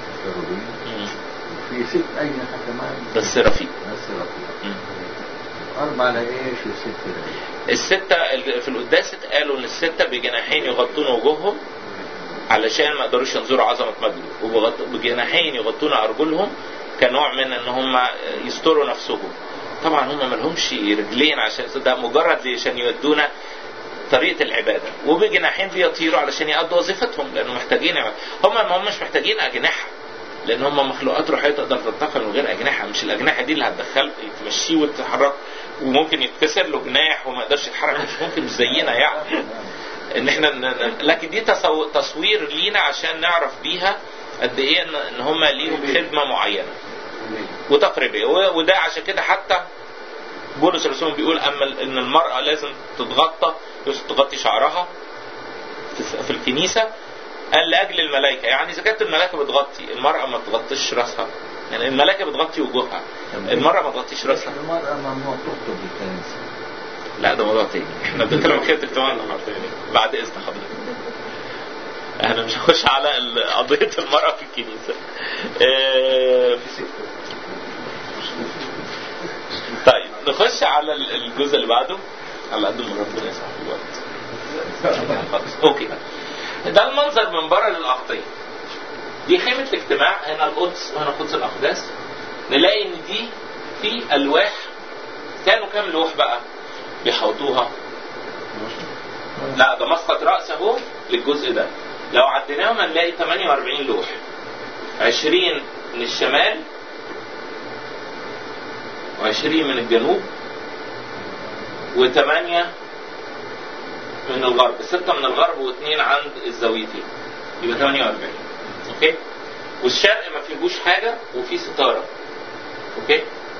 الكروبين، وفي 6 أجنحة كمان ده السرافيم. 4 لإيش و6 لإيش؟ الستة في القداسة قالوا ان الستة بجناحين يغطون وجوههم علشان ما يقدروش ينظروا عظمة مجده، وبجناحين يغطون أرجلهم كنوع من ان هم يستروا نفسهم. طبعا هم ملهمش رجلين عشان ده مجرد عشان يودونا طريقة العبادة، وبجناحين بيطيروا علشان يقضوا وظيفتهم لأنه محتاجين. هم مش محتاجين أجنحة، لأن هم مخلوقات روحية تقدر تنتقل من غير أجنحة. مش الأجنحة دي اللي هتدخل تمشيه وتتحرك، وممكن يتكسر له جناح وما يقدرش يتحرك، مش ممكن، مش زينا يعني. ان احنا لكن دي تصوير لينا عشان نعرف بيها قد ايه ان هم ليهم خدمة معينة وتقريبية. وده عشان كده حتى بولس الرسول بيقول اما ان المرأة لازم تغطي شعرها في الكنيسة، قال لاجل الملائكة. يعني اذا كانت الملائكة بتغطي، المرأة ما بتغطيش راسها. يعني الملائكة بتغطي وجوهها، المرأة ما تغطيش راسها. المرأة ممنوع تخطب بالكنيسة. لا ده موضوع تاني، احنا بنتكلم عن خيمة اجتماع النهارده بعد اذن حضرتك. احنا مش هنخش على قضية المرأة في الكنيسة. طيب نخش على الجزء اللي بعده على قد ما ربنا يسمح الوقت. اوكي، ده المنظر من بره للأغطية. دي خيمة الاجتماع، هنا القدس وهنا قدس الأقداس. نلاقي ان دي في ألواح. كانوا كام لوح بقى بيحوطوها؟ لا ده مسقط رأس اهو للجزء ده. لو عديناهم هنلاقي 48 لوح، 20 من الشمال و20 من الجنوب و8 من الغرب، 6 من الغرب و2 عند الزاويتين، يبقى 48. اوكي، والشرق ما فيهوش حاجة وفي ستارة. اوكي،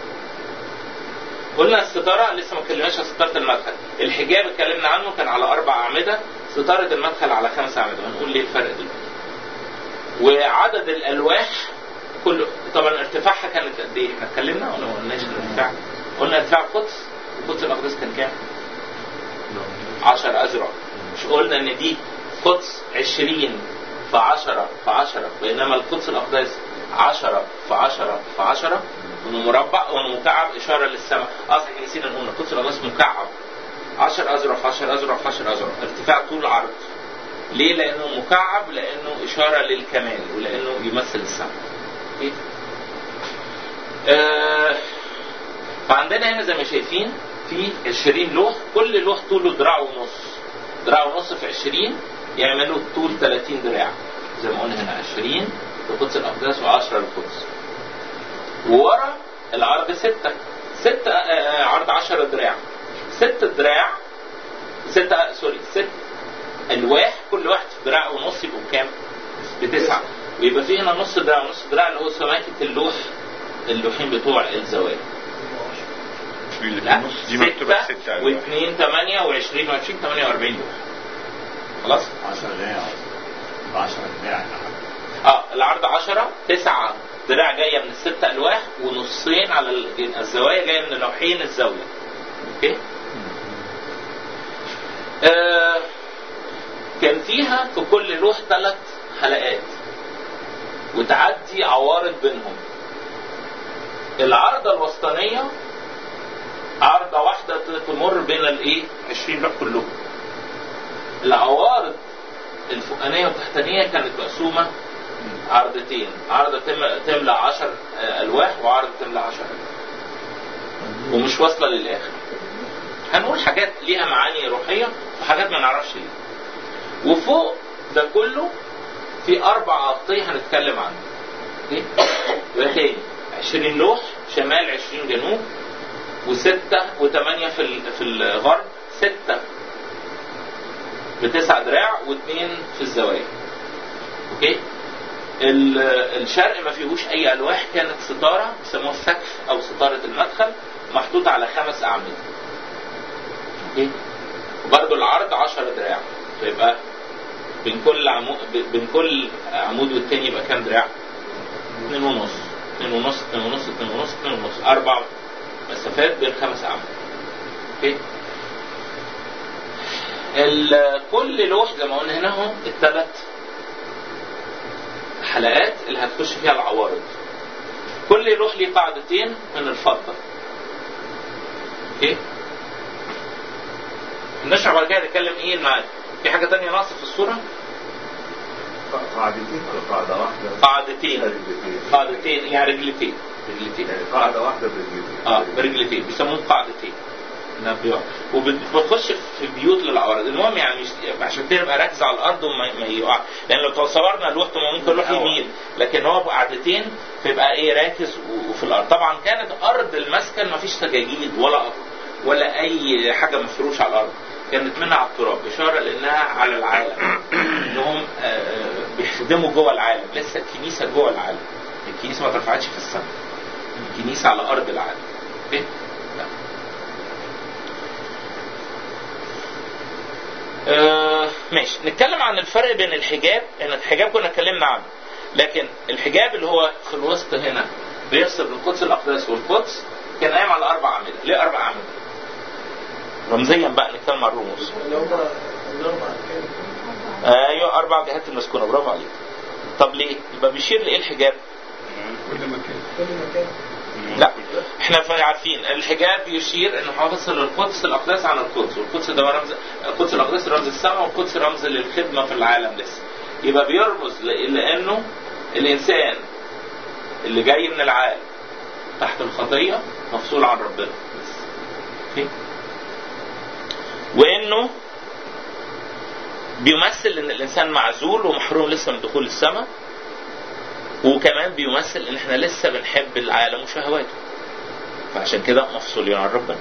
قلنا الستارة لسه ما اتكلمناش عن ستارة المدخل. الحجاب اتكلمنا عنه كان على 4 أعمدة، ستارة المدخل على 5 أعمدة. هنقول ليه الفرق دلوقتي. وعدد الألواح كله طبعا ارتفاعها كانت قد ايه؟ احنا اتكلمنا ولا ما قلناش الارتفاع؟ قلنا ارتفاع القدس، وقدس الأقداس كان كام؟ 10 أذرع. مش قلنا ان دي قدس 20 في 10 في 10، بينما القدس الأقداس 10 في 10 في 10 مربع ومكعب إشارة للسماء. صحيح نسينا نقول القدس الأقداس مكعب 10 أذرع في 10 أذرع في 10 أذرع، ارتفاع طول عرض. ليه؟ لأنه مكعب، لأنه إشارة للكمال، ولأنه يمثل السماء. فعندنا هنا زي ما شايفين في 20 لوح، كل لوح طوله دراع ونص. دراع ونص في 20 يعملوا طول 30 دراع. زي ما قلنا هنا 20 لقدس الأقداس و10 للقدس. وورا العرض 6 عرض 10 دراع. 6 دراع 6 ألواح، كل واحد في دراع ونص يبقوا كام؟ ب9. ويبقى فيه هنا نص دراع ونص دراع اللي هو سماكة اللوحين بتوع الزوايا. لا 6 و2 8 و20 و20 48 لوح. خلاص 10 دراع 10 دراع. العرض 10، 9 دراع جاية من ال6 ألواح، ونصين على الزوايا جاية من لوحين الزاوية. اوكي. كان فيها في كل لوح 3 حلقات وتعدي عوارض بينهم. العارضة الوسطانية عارضة واحدة تمر بين 20 لوح كلهم. العوارض الفوقانية والتحتانية كانت مقسومة عرضتين، عرضة تملى 10 ألواح وعرضة تملى 10 ألواح، ومش واصلة للآخر. هنقول حاجات ليها معاني روحية وحاجات ما نعرفش ليه. وفوق ده كله في 4 أغطية هنتكلم عنها. يبقى تاني 20 لوح شمال 20 جنوب، و6 و8 في الغرب، 6 ب9 دراع و2 في الزوايا. اوكي. الشرق ما فيهوش اي الواح، كانت ستارة بيسموها السقف او ستارة المدخل محطوطة على 5 أعمدة. اوكي. وبرضه العرض 10 دراع، فيبقى بين كل عمود والتاني يبقى كام دراع؟ 2.5 2.5 2.5 2.5 2.5، 4 مسافات بين 5 أعمدة. اوكي. كل لوح زي ما قلنا هنا اهو ال3 حلقات اللي هتخش فيها العوارض. كل لوح ليه قاعدتين من الفضة. اوكي؟ نشرح بعد كده نتكلم ايه المعاني. في حاجة تانية ناقصة في الصورة؟ قاعدتين ولا قاعدة واحدة؟ قاعدتين يعني رجلتين. يعني قاعدة واحدة برجلتين. برجلتين بيسموهم قاعدتين. وبتخش في بيوت للعوارض. المهم يعني مش عشان تبقى راكز على الارض وما يقع، لان لو صورنا الوقت ممكن الروح يميل، لكن هو قاعدتين فيبقى ايه راكز وفي الارض. طبعا كانت ارض المسكن ما فيش سجاجيد ولا اي حاجه مفروشه على الارض، كانت منها على التراب، اشاره لانها على العالم، انهم بيخدموا جوه العالم. لسه الكنيسه جوه العالم، الكنيسه ما اترفعتش في السماء، الكنيسه على ارض العالم. اوكي؟ ماشي. نتكلم عن الفرق بين الحجاب. ان الحجاب كنا اتكلمنا عنه، لكن الحجاب اللي هو في الوسط هنا بيفصل بين القدس الاقداس والقدس كان قايم على 4 أعمدة. ليه 4 أعمدة؟ رمزيا بقى نتكلم عن الرموز. ايوه 4 جهات المسكونه. برافو عليك. طب ليه؟ يبقى بيشير لايه الحجاب؟ كل مكان. لا احنا عارفين الحجاب يشير انه هيفصل القدس الاقداس عن القدس، والقدس ده رمز، القدس الاقداس رمز السماء، والقدس رمز للخدمه في العالم لسه. يبقى بيرمز لانه الانسان اللي جاي من العالم تحت الخطيه مفصول عن ربنا. اوكي؟ وانه بيمثل ان الانسان معزول ومحروم لسه من دخول السماء، وكمان بيمثل ان احنا لسه بنحب العالم وشهواته، فعشان كده مفصولين عن ربنا.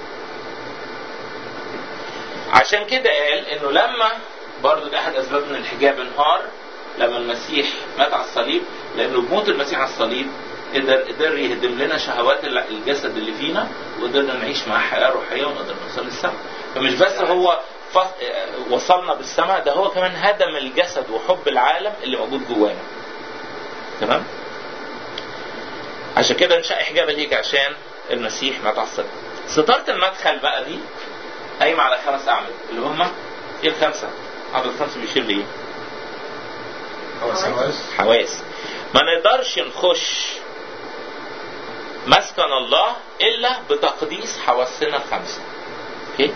عشان كده قال انه لما برضو ده احد اسباب ان الحجاب انهار لما المسيح مات على الصليب، لانه بموت المسيح على الصليب قدر يهدم لنا شهوات الجسد اللي فينا، وقدرنا نعيش معاه حياه روحيه ونقدر نوصل للسماء. فمش بس هو وصلنا بالسماء، ده هو كمان هدم الجسد وحب العالم اللي موجود جوانا. تمام؟ عشان كده انشأ حجاب الهيكل عشان المسيح مات على الصليب. ستارة المدخل بقى دي قايمة على 5 أعمدة اللي هم ايه ال5؟ عدد 5 بيشير لإيه؟ حواس. ما نقدرش نخش مسكن الله إلا بتقديس حواسنا ال5. اوكي؟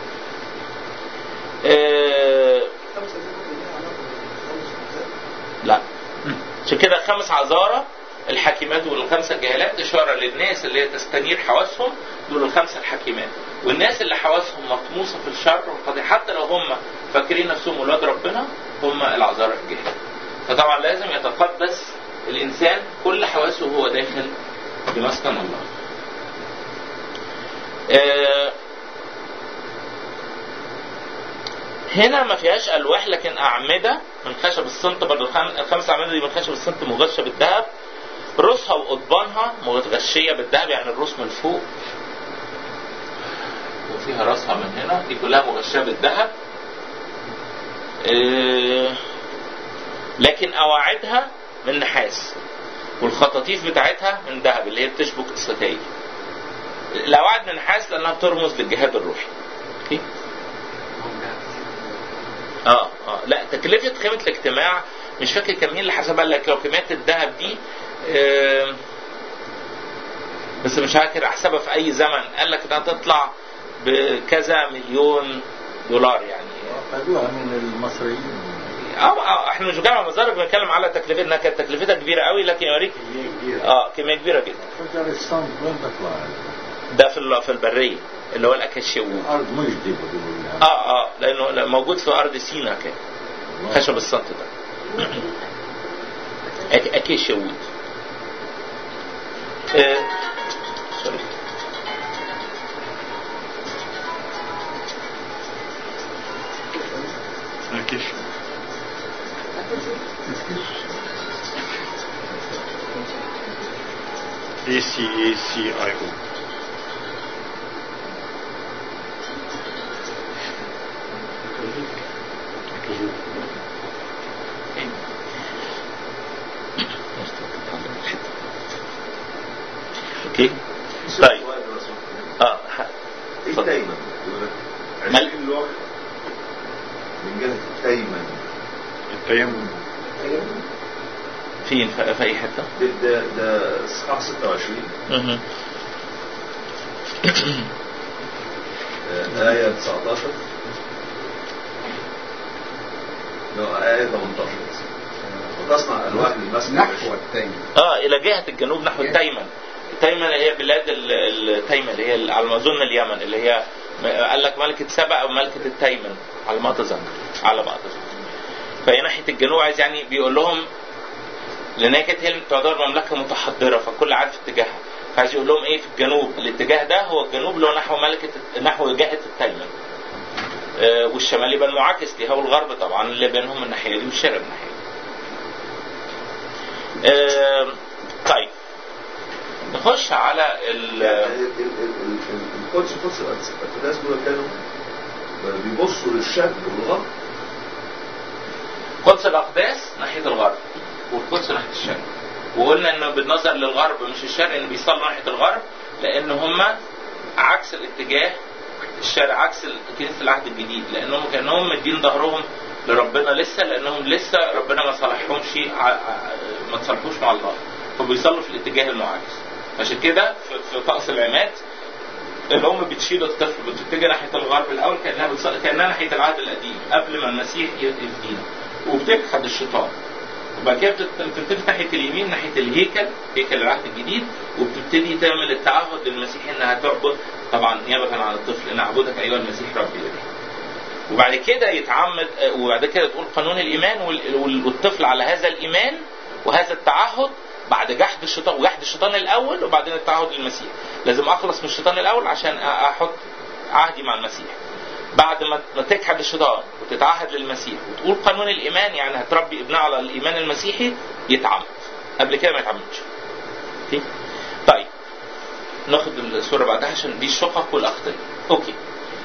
لا عشان كده 5 عذارى الحكيمات وال5 جاهلات اشاره للناس اللي هي تستنير حواسهم، دول ال5 الحكيمات. والناس اللي حواسهم مطموسه في الشر والقضية حتى لو هم فاكرين نفسهم ولاد ربنا، هم العذارى الجاهلات. فطبعا لازم يتقدس الانسان كل حواسه وهو داخل بمسكن الله. هنا ما فيهاش ألواح لكن أعمدة من خشب الصنط. برضو ال5 أعمدة دي من خشب الصنط مغشة بالذهب. رؤوسها وقضبانها مغشية بالذهب، يعني الرؤوس من فوق وفيها راسها من هنا، دي كلها مغشية بالذهب. لكن أواعدها من نحاس، والخطاطيف بتاعتها من ذهب اللي هي بتشبك الستاير. الأواعد من نحاس لأنها بترمز للجهاد الروحي. اوكي؟ لا تكلفة خيمة الاجتماع مش فاكر كان مين اللي حسبها لك، لو كميات الذهب دي بس مش فاكر احسبها في اي زمن، قال لك انها تطلع بكذا مليون دولار يعني. خدوها من المصريين. احنا مش بنتكلم على مزارع، بنتكلم على تكلفتها، انها كانت تكلفتها كبيره قوي، لكن يوريك كميه كبيره جدا. فجر الصمت وين بطلع؟ ده في البريه اللي هو الاكاشيو. ارض مجدبه لانه موجود في ارض سيناء كان خشب الصمت ده. اكاشيو. سوري. ACACIO. اوكي طيب ايه تيمن؟ مال اللوح من جهة التيمن. التيمم فين في اي حته؟ ده اصحاح 26. آية 19 آية 18 وتصنع ألواح للمسجد نحو التاني. الى جهة الجنوب نحو التيمن. التيمن اللي هي بلاد التيمن اللي هي على ما اظن اليمن، اللي هي قال لك ملكة سبأ او ملكة التيمن على ما اتذكر فهي ناحية الجنوب. عايز يعني بيقول لهم لان هي كانت هي تعتبر مملكة متحضرة فكل عارف اتجاهها، فعايز يقول لهم ايه في الجنوب الاتجاه ده هو الجنوب اللي هو نحو جهة التيمن. والشمال يبقى المعاكس ليها، والغرب طبعا اللي بينهم الناحية دي والشرق الناحية دي. طيب نخش على القدس الناس دول كانوا بيبصوا للشرق والغرب. قدس الأقداس ناحية الغرب والقدس ناحية الشرق، وقلنا انه بالنظر للغرب مش الشرق ان بيصلوا ناحية الغرب لان هم عكس الاتجاه الشرق، عكس كنيسة العهد الجديد، لانهم كانهم مدين ظهرهم لربنا لسه، لانهم لسه ربنا ما تصالحوش مع الله، فبيصلوا في الاتجاه المعاكس. عشان كده في طقس العماد الام بتشيل الطفل بتتجه ناحيه الغرب الاول كانها ناحيه العهد القديم قبل ما المسيح يفدينا، وبتجحد الشيطان، وبعد كده بتلتفت ناحيه اليمين ناحيه هيكل العهد الجديد، وبتبتدي تعمل التعهد للمسيح انها تعبد طبعا نيابه عن الطفل ان اعبدك ايها المسيح ربي الهي. وبعد كده يتعمد، وبعد كده تقول قانون الايمان والطفل على هذا الايمان وهذا التعهد بعد جحد الشيطان، وجحد الشيطان الاول وبعدين التعهد للمسيح. لازم اخلص من الشيطان الاول عشان احط عهدي مع المسيح. بعد ما تجحد الشيطان وتتعهد للمسيح وتقول قانون الايمان، يعني هتربي ابنها على الايمان المسيحي، يتعمد. قبل كده ما يتعمدش. طيب ناخد الصوره بعدها عشان دي الشقق والاخطيه. اوكي.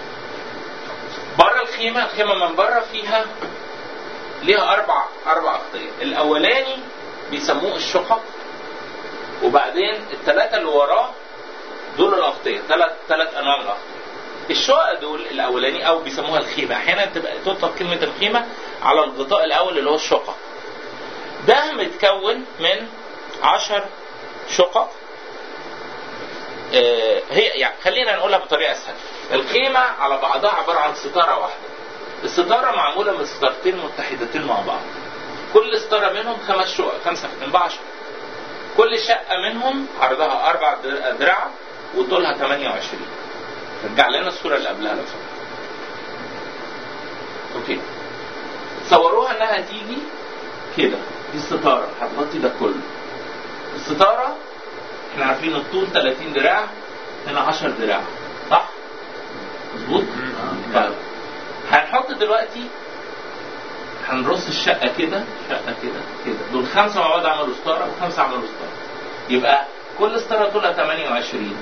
بره الخيمه من بره فيها ليها اربع اخطيه. الاولاني بيسموه الشقق، وبعدين الثلاثه اللي وراه دول الاخطيه، ثلاث انواع من الاخطيه. الشقق دول الاولاني او بيسموها الخيمه، احيانا تبقى تطلق كلمه الخيمه على الغطاء الاول اللي هو الشقق. ده متكون من 10 شقق. هي يعني خلينا نقولها بطريقه اسهل. الخيمه على بعضها عباره عن ستاره واحده. الستاره معموله من ستارتين متحدتين مع بعض. كل ستاره منهم 5 شقق، 5 في 10. كل شقه منهم عرضها 4 دراع وطولها 28. رجع لنا الصوره اللي قبلها لو سمحت. اوكي. تصوروها انها تيجي كده، دي الستاره هتغطي ده كله. الستاره احنا عارفين الطول 30 دراع، هنا 10 دراع، صح؟ مظبوط؟ طيب هنحط دلوقتي هنرص الشقه كده، شقه كده كده، دول 5 مع بعض عملوا ستاره و5 عملوا ستاره. يبقى كل ستاره طولها 28.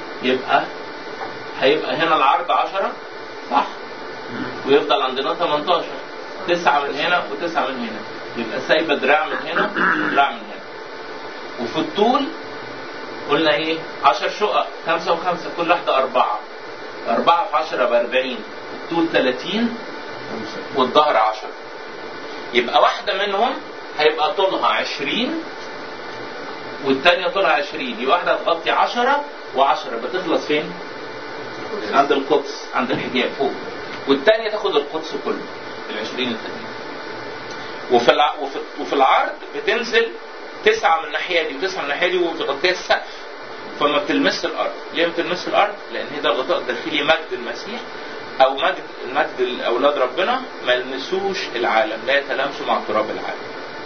هيبقى هنا العرض 10 صح؟ ويفضل عندنا 18، 9 من هنا و9 من هنا، يبقى سايبه دراع من هنا ودراع من هنا. وفي الطول قلنا ايه؟ 10 شقق، 5 و5 كل واحده 4. 4 في 10 ب40، الطول 30 والظهر 10. يبقى واحده منهم هيبقى طولها 20 والثانيه طولها 20، يبقى واحده هتغطي 10 و10، بتخلص فين؟ عند القدس، عند الحجاب فوق. والثانيه تاخد القدس كله، ال20 الثانيه. وفي العرض بتنزل 9 من الناحيه دي و9 من الناحيه دي وتغطي السقف، فما بتلمس الارض. ليه ما بتلمس الارض؟ لان ده الغطاء الداخلي مجد المسيح او مجد اولاد ربنا، ما يلمسوش العالم، لا يتلامسوا مع تراب العالم.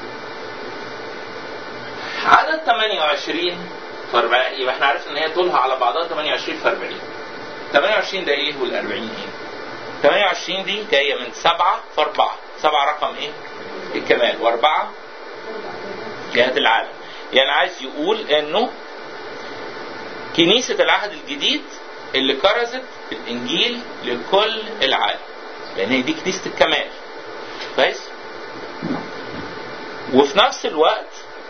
عدد 28 في 40، يبقى احنا عرفنا ان هي طولها على بعضها 28 في 40. 28 ده ايه وال40 ايه؟ 28 دي جايه من 7 في 4. 7 رقم ايه؟ الكمال، و4 جهة العالم. يعني عايز يقول انه كنيسة العهد الجديد اللي كرزت الانجيل لكل العالم، لان هي دي كنيسة الكمال. كويس؟ وفي نفس الوقت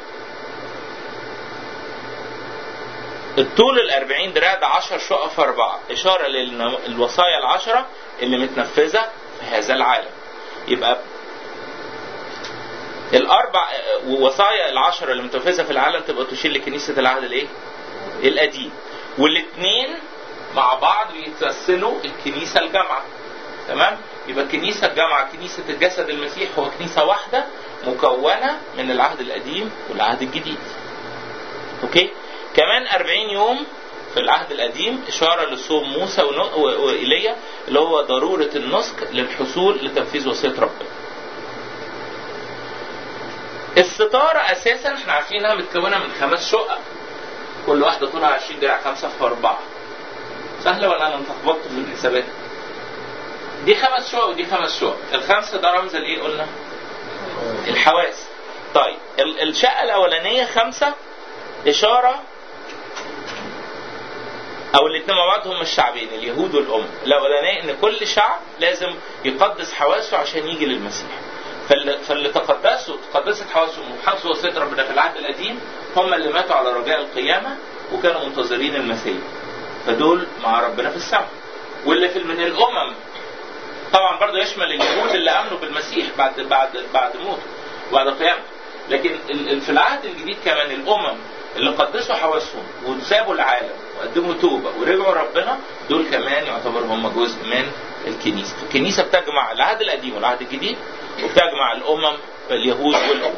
الطول 40 دراع ده 10 شقق في 4، اشارة للوصايا 10 اللي متنفذة في هذا العالم. يبقى الاربع وصايا 10 اللي متنفذة في العالم تبقى تشير لكنيسة العهد الايه؟ القديم. والاثنين مع بعض بيتمثلوا الكنيسة الجامعة. تمام؟ يبقى الكنيسة الجامعة كنيسة الجسد المسيح هو كنيسة واحدة مكونة من العهد القديم والعهد الجديد. اوكي؟ كمان 40 يوم في العهد القديم إشارة لصوم موسى وإيليا اللي هو ضرورة النسك للحصول لتنفيذ وصية ربنا. الستارة أساسا احنا عارفين انها متكونة من 5 شقق، كل واحدة طولها 20 دراع، 5 في 4. سهلة ولا أنا متلخبطت في الحسابات؟ دي 5 شقق ودي 5 شقق. ال5 ده رمز لإيه قلنا؟ الحواس. طيب الشقة الأولانية 5 إشارة، أو الاتنين مع بعض هم الشعبين اليهود والأمم. الأولانية إن كل شعب لازم يقدس حواسه عشان يجي للمسيح. فاللي تقدست حواسهم وحفظوا وصية ربنا في العهد القديم هم اللي ماتوا على رجاء القيامة وكانوا منتظرين المسيح، فدول مع ربنا في السماء. واللي في من الأمم طبعا برضه يشمل اليهود اللي آمنوا بالمسيح بعد موته وبعد قيامته، لكن في العهد الجديد كمان الأمم اللي قدسوا حواسهم وسابوا العالم وقدموا توبة ورجعوا ربنا، دول كمان يعتبروا هم جزء من الكنيسة. الكنيسة بتجمع العهد القديم والعهد الجديد، وبتجمع الأمم اليهود والأمم.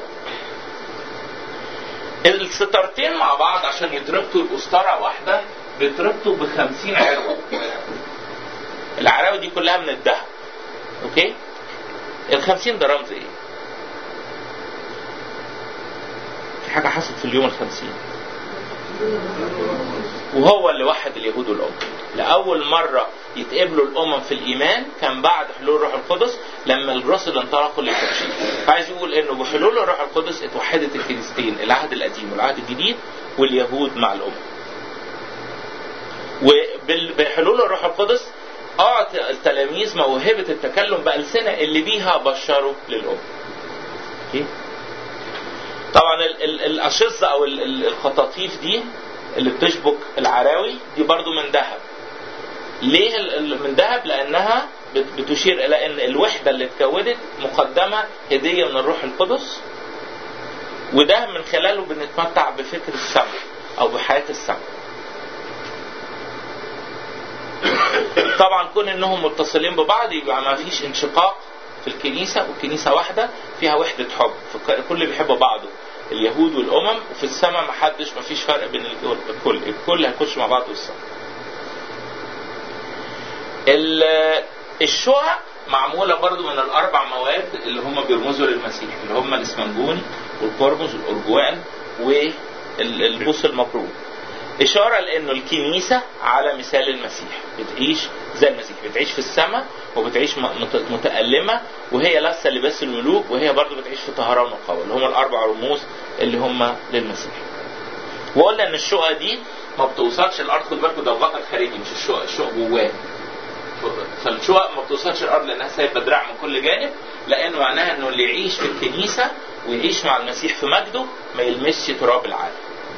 الستارتين مع بعض عشان يتربطوا بأسطرة واحدة بيتربطوا ب50 عروة. العراوي دي كلها من الذهب. اوكي؟ ال50 ده رمز ايه؟ في حاجة حصلت في اليوم ال50 وهو اللي وحد اليهود والأمم. لأول مرة يتقبلوا الأمم في الإيمان كان بعد حلول الروح القدس لما الرسل انطلقوا للتبشير. فعايز يقول إنه بحلول الروح القدس اتوحدت الكنيستين، العهد القديم والعهد الجديد، واليهود مع الأمم. وبحلول الروح القدس أعطى التلاميذ موهبة التكلم بألسنة اللي بيها بشروا للأمم. طبعا الأشظة أو الخطاطيف دي اللي بتشبك العراوي دي برضو من ذهب. ليه من ذهب؟ لأنها بتشير إلى أن الوحدة اللي اتكونت مقدمة هدية من الروح القدس، وده من خلاله بنتمتع بفكر السمع أو بحياة السمع. طبعا كون انهم متصلين ببعض يبقى ما فيش انشقاق في الكنيسة، والكنيسة واحدة فيها وحدة حب، الكل بيحب بعضه، اليهود والأمم. وفي السماء ما فيش فرق بين الكل هيخش مع بعض في السماء. الشقق معمولة برضو من ال4 مواد اللي هم بيرمزوا للمسيح، اللي هم الاسمنجوني والقرمز والأرجوان والبوص المبروك، إشارة لأنه الكنيسة على مثال المسيح، بتعيش زي المسيح، بتعيش في السماء وبتعيش متألمة، وهي لسه لباس الملوك، وهي برضو بتعيش في طهارة ونقاوة، اللي هم ال4 رموز اللي هم للمسيح. وقلنا ان الشقة دي ما بتوصلش الأرض، خد بالكم ده الغطاء الخارجي مش الشقة جواه. فالشقق ما بتوصلش الأرض لأنها سايبة دراع من كل جانب، لأنه معناها انه اللي يعيش في الكنيسة ويعيش مع المسيح في مجده ما يلمسش تراب العالم.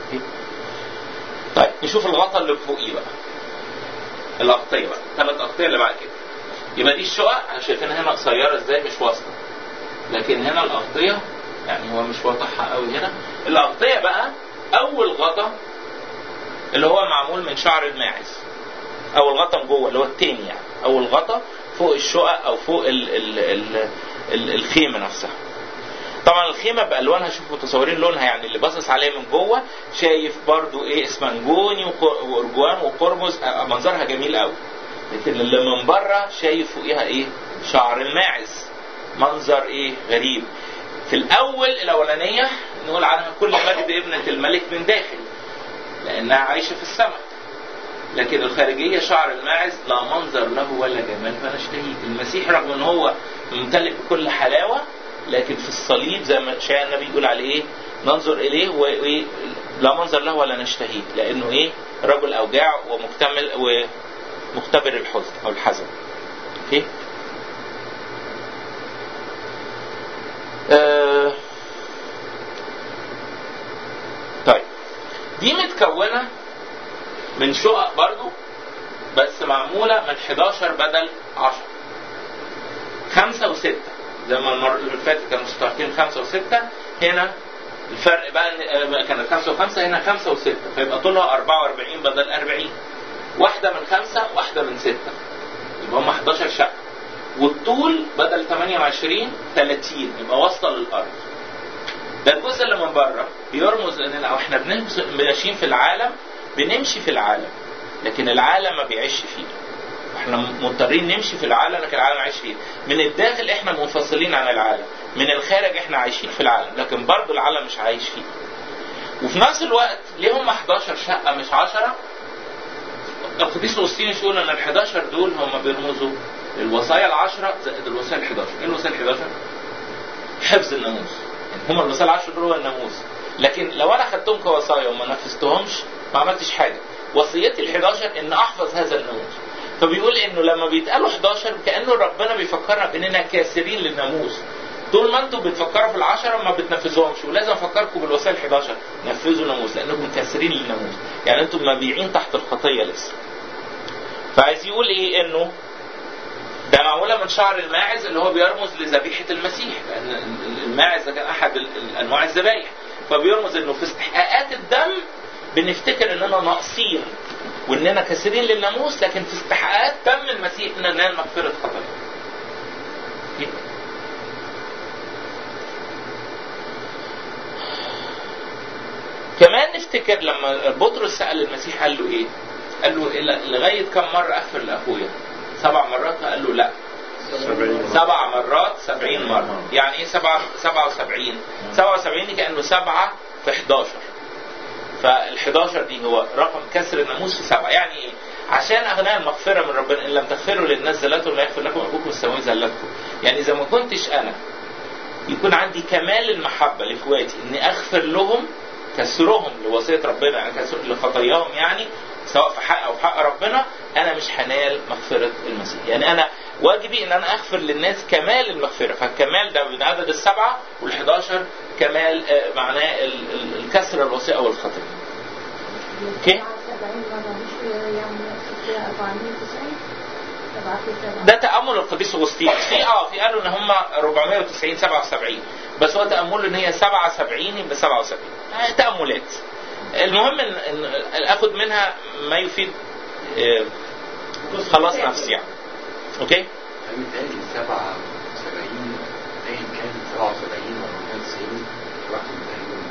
طيب نشوف الغطاء اللي فوقيه بقى، الأغطية بقى، 3 أغطية اللي بعد كده. يبقى دي الشقق احنا شايفينها هنا قصيرة ازاي، مش واسطة، لكن هنا الأغطية يعني هو مش واضحة قوي هنا. الأغطية بقى أول غطاء اللي هو معمول من شعر الماعز، أول غطاء جوه اللي هو التاني، يعني أول غطاء فوق الشقق أو فوق الخيمة نفسها. طبعا الخيمة بألوانها، شوفوا متصورين لونها، يعني اللي باصص عليها من جوه شايف برضو ايه اسمنجوني وأرجوان وقرمز، منظرها جميل قوي. لكن اللي من بره شايف فوقيها ايه؟ شعر الماعز، منظر ايه؟ غريب. في الأولانية نقول عنها كل مجد ابنة الملك من داخل، لأنها عايشة في السماء. لكن الخارجية شعر الماعز لا منظر له ولا جمال فنشتهيه. المسيح رغم ان هو ممتلئ بكل حلاوة، لكن في الصليب زي ما شاء النبي يقول عليه ايه؟ ننظر اليه لا منظر له ولا نشتهيه، لانه ايه؟ رجل اوجاع ومكتمل ومختبر الحزن او الحزن. اوكي؟ طيب دي متكونة من شقق برضو، بس معمولة من 11 بدل 10، 5 و6. زي ما المرة اللي فاتت كانوا مستعرضين 5 و6، هنا الفرق بقى كانت 5 و5، هنا 5 و6، فيبقى طولها 44 بدل 40. واحدة من 5 واحدة من 6، يبقى هم 11 شقة. والطول بدل 28 30، يبقى واصلة للأرض. ده الجزء اللي من بره بيرمز ان لو احنا ماشيين في العالم بنمشي في العالم، لكن العالم ما بيعيش فيه. احنا مضطرين نمشي في العالم لكن العالم عايش فيه. من الداخل احنا منفصلين عن العالم، من الخارج احنا عايشين في العالم لكن برضو العالم مش عايش فيه. وفي نفس الوقت ليه هم 11 شقة مش 10؟ القديس أغسطينوس يقول ان ال11 دول هم بيرمزوا الوصايا ال10 زائد الوصايا ال11. ايه الوصايا ال11؟ حفظ الناموس. هم الوصايا ال10 دول هو الناموس، لكن لو انا خدتهم كوصايا وما نفذتهمش ما عملتش حاجة. وصيتي ال11 ان احفظ هذا الناموس. فبيقول انه لما بيتقالوا 11 كأنه ربنا بيفكرنا باننا كاسرين للناموس. طول ما انتم بتفكروا في ال10 ما بتنفذوهمش، ولازم افكركم بالوصايا ال11 نفذوا الناموس لانكم كاسرين للناموس، يعني انتم مبيعين تحت الخطيه لسه. فعايز يقول ايه؟ انه ده معموله من شعر الماعز اللي هو بيرمز لذبيحه المسيح، لان الماعز ده كان احد انواع الذبايح، فبيرمز انه في استحقاقات الدم بنفتكر اننا ناقصين واننا كاسرين للناموس، لكن في استحقاقات دم المسيح ننال مغفره خطايا. كمان نفتكر لما بطرس سأل المسيح قال له ايه؟ قال له لغاية كم مرة أغفر لأخويا؟ 7 مرات؟ قال له لا 7 مرات 70 مرة. يعني ايه 77؟ 77 دي كأنه 7 في 11. فال11 دي هو رقم كسر الناموس في 7. يعني ايه؟ عشان أغنى المغفرة من ربنا، إن لم تغفروا للناس زلاتهم لا يغفر لكم أبوكم السماوي زلاتكم. يعني إذا ما كنتش أنا يكون عندي كمال لإخواتي إني أغفر لهم كسرهم لوصية ربنا، يعني كسر لخطاياهم، يعني سواء في حق أو في حق ربنا، أنا مش هنال مغفرة المسيح. يعني أنا واجبي إن أنا أغفر للناس كمال المغفرة. فالكمال ده من عدد ال7 وال11 كمال معناه الكسر الوصية أو الخطية. أوكي؟ ده تأمل القديس أغسطينوس. في قالوا إن هم 490 77، بس هو تأمله إن هي 77 ب 77 تأملات. المهم إن أخذ منها ما يفيد خلاص نفسي يعني. أوكي؟ أنا متهيألي 77 أيا كان 77 ولا كان 90 رقم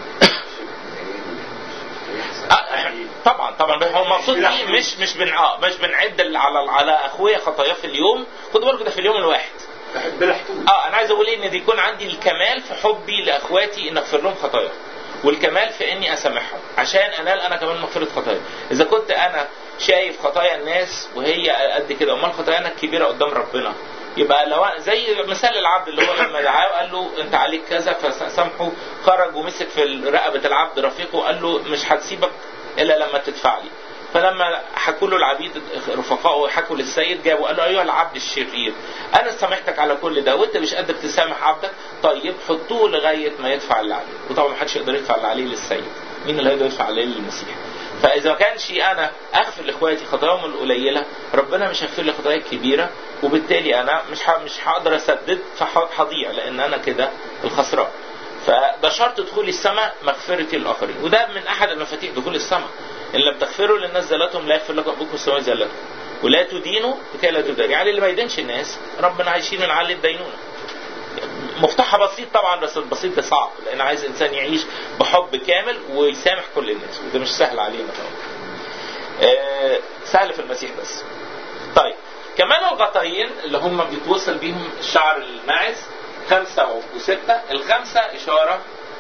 طبعا هو مقصود فيه مش بنعد على اخويا خطاياه في اليوم. خدوا بالكم ده في اليوم الواحد. انا عايز اقول ان يكون عندي الكمال في حبي لاخواتي ان اغفر لهم خطاياهم، والكمال في اني اسامحهم عشان انال انا كمان مغفرة خطايا. اذا كنت انا شايف خطايا الناس وهي قد كده، امال خطايانا الكبيره قدام ربنا. يبقى لو زي مثال العبد اللي هو لما دعاه قال له انت عليك كذا فسامحه، خرج ومسك في رقبه العبد رفيقه وقال له مش هتسيبك الا لما تدفع لي. فلما حكوا له العبيد رفقائه حكوا للسيد، جابوا قال له ايها العبد الشرير، انا سامحتك على كل ده وانت مش قادر تسامح عبدك، طيب حطوه لغايه ما يدفع اللي عليه. وطبعا ما حدش يقدر يدفع اللي عليه للسيد، مين اللي هيقدر يدفع عليه؟ للمسيح. فاذا ما كانش انا اغفر لاخواتي خطاياهم القليله، ربنا مش هيغفر لي خطايا الكبيره، وبالتالي انا مش هقدر اسدد، فهضيع لان انا كده الخسران. فده شرط دخول السماء مغفرتي للاخرين، وده من احد المفاتيح دخول السماء. ان لم تغفروا للناس زلاتهم لا يغفر لكم ابوكم السماوي زلاتكم، ولا تدينوا لكي لا تدانوا. يعني اللي ما يدينش الناس ربنا هيشيل من عليه الدينونه. مفتاحها بسيط طبعا، بس البسيط ده صعب، لان عايز انسان يعيش بحب كامل ويسامح كل الناس، وده مش سهل علينا طبعا. سهل في المسيح بس. طيب كمان الغطايين اللي هم بيتوصل بيهم الشعر الماعز 5 و6. ال5 اشاره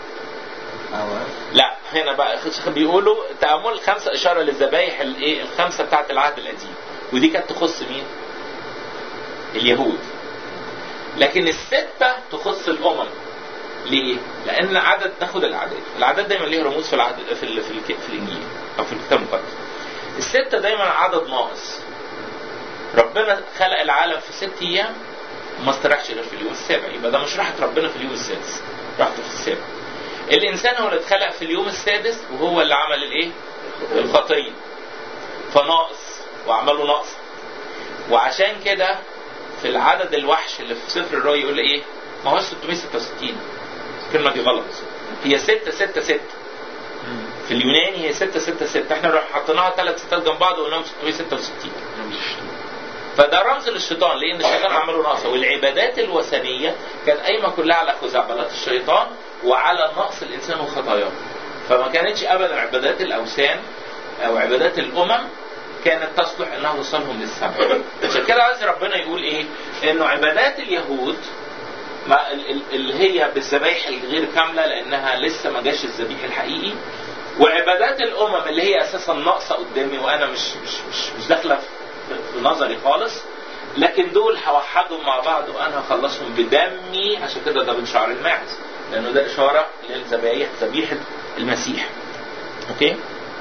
لا، هنا بقى بيقولوا تأمل 5 اشاره للذبايح ال5 بتاعت العهد القديم، ودي كانت تخص مين؟ اليهود. لكن ال6 تخص الامم. ليه؟ لان عدد، ناخد الاعداد دايما ليه رموز في العهد في الانجيل او في الكتاب المقدس. ال6 دايما عدد ناقص. ربنا خلق العالم في 6 ايام وما استراحش غير في اليوم السابع، يبقى ده مش راحة ربنا في اليوم السادس، راحته في السابع. الانسان هو اللي اتخلق في اليوم السادس وهو اللي عمل الايه؟ الخطيه، فناقص وعمله نقص. وعشان كده في العدد الوحش اللي في سفر الرؤيا يقول ايه؟ ما هو 666. الكلمه دي غلط، هي 6 6 6. في اليوناني هي 666. احنا لو حطيناها 3 ستات جنب بعض وقلناهم 666. فده رمز للشيطان لان الشيطان عمله ناقصه. والعبادات الوثنيه كانت قايمه كلها على خزعبلات الشيطان وعلى نقص الانسان وخطاياه. فما كانتش ابدا عبادات الاوثان او عبادات الامم كانت تصلح انها توصلهم للسماء. عشان كده عايز ربنا يقول ايه؟ انه عبادات اليهود اللي هي بالذبائح الغير كامله لانها لسه ما جاش الذبيح الحقيقي، وعبادات الامم اللي هي اساسا ناقصه قدامي وانا مش داخله في نظري خالص، لكن دول هوحدهم مع بعض وانا هخلصهم بدمي. عشان كده ده من شعر الماعز لانه ده اشاره للذبائح، ذبيحه المسيح. اوكي؟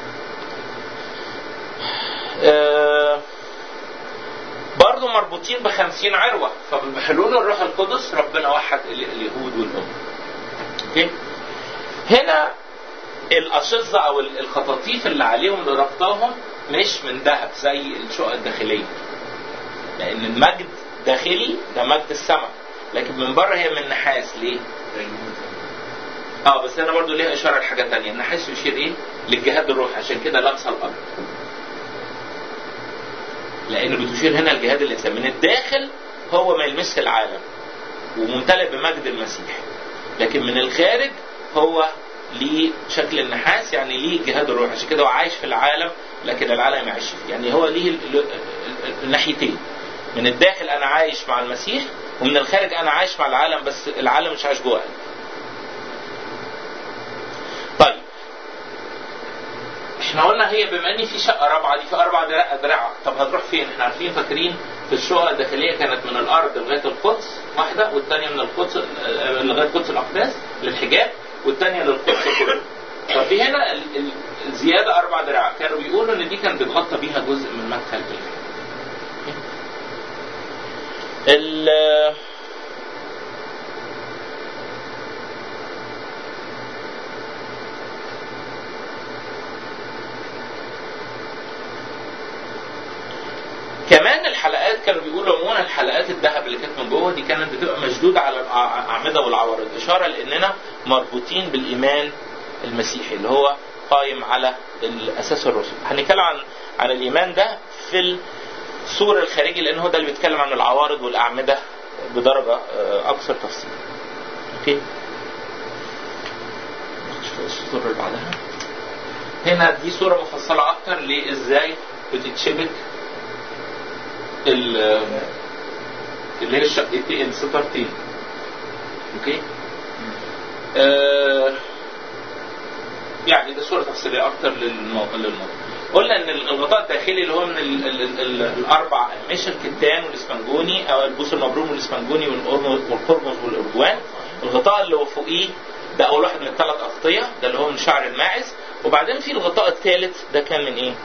برضو مربوطين ب50 عروة. فبحلول الروح القدس ربنا وحد اليهود والأمم. اوكي؟ هنا الأشظة أو الخطاطيف اللي عليهم اللي ربطاهم مش من ذهب زي الشقق الداخلية، لأن المجد داخلي ده مجد السماء، لكن من بره هي من نحاس. ليه؟ بس هنا برضو ليها إشارة لحاجة تانية. النحاس يشير إيه؟ للجهاد الروحي، عشان كده لمسة الأرض، لأنه بتشير هنا الجهاد الإنسان من الداخل هو ما يلمس العالم وممتلئ بمجد المسيح، لكن من الخارج هو ليه شكل النحاس، يعني ليه جهاد الروح. عشان كده هو عايش في العالم لكن العالم يعيش فيه. يعني هو ليه الناحيتين، من الداخل أنا عايش مع المسيح، ومن الخارج أنا عايش مع العالم بس العالم مش عايش جوه. طيب احنا قلنا هي بما ان في شقه رابعه دي في 4 دراع، طب هتروح فين؟ احنا عارفين فاكرين في الشقه الداخليه كانت من الارض لغايه القدس واحده، والثانيه من القدس لغايه قدس الاقداس للحجاب، والثانيه للقدس كله. ففي هنا الزياده 4 دراع، كانوا بيقولوا ان دي كانت بتغطى بيها جزء من مدخل كمان الحلقات كانوا بيقولوا عموما الحلقات الذهب اللي كانت من جوه دي كانت بتبقى مشدوده على الاعمده والعوارض، اشاره لاننا مربوطين بالايمان المسيحي اللي هو قائم على الاساس الرسل. هنتكلم عن الايمان ده في السور الخارجي لانه هو ده اللي بيتكلم عن العوارض والاعمده بدرجه اكثر تفصيل. اوكي؟ الصوره اللي بعدها هنا دي صوره مفصله اكتر لازاي بتتشبك اللي هي الشقتين الستارتين. اوكي؟ يعني ده صورة تفصيلية اكتر للموضوع. قلنا ان الغطاء الداخلي اللي هو من الاربع مش الكتان والاسفنجوني او البوس المبروم والاسفنجوني والقرمز والارجوان. الغطاء اللي هو فوقيه ده اول واحد من ال3 اغطية، ده اللي هو من شعر الماعز. وبعدين في الغطاء الثالث ده كان من ايه؟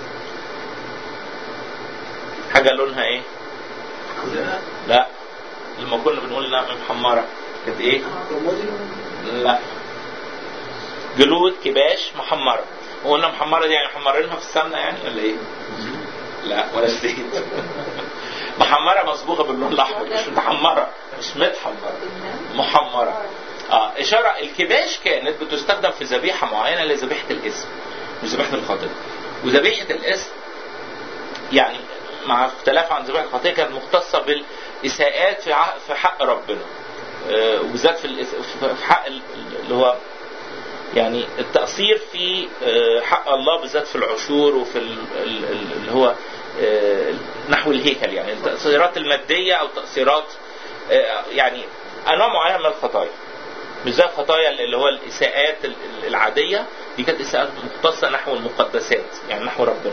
حاجة لونها ايه؟ لا لما كنا بنقول انها محمرة كانت ايه؟ لا جلود كباش محمرة. وقلنا محمرة دي يعني محمرينها في السمنة يعني ولا ايه؟ لا ولا الزيت. محمرة مصبوغة باللون الاحمر، مش متحمرة، مش متحمرة، محمرة. اشارة الكباش كانت بتستخدم في ذبيحة معينة لذبيحة الاسم مش ذبيحة الخطية. وذبيحة الاسم يعني مع اختلاف عن ذبيحة الخطية كانت مختصة بالإساءات في حق ربنا، وبالذات في حق اللي هو يعني التقصير في حق الله، بالذات في العشور وفي اللي هو نحو الهيكل، يعني التقصيرات المادية أو تقصيرات يعني أنواع معينة من الخطايا، مش زي الخطايا اللي هو الإساءات العادية. دي كانت إساءات مختصة نحو المقدسات يعني نحو ربنا.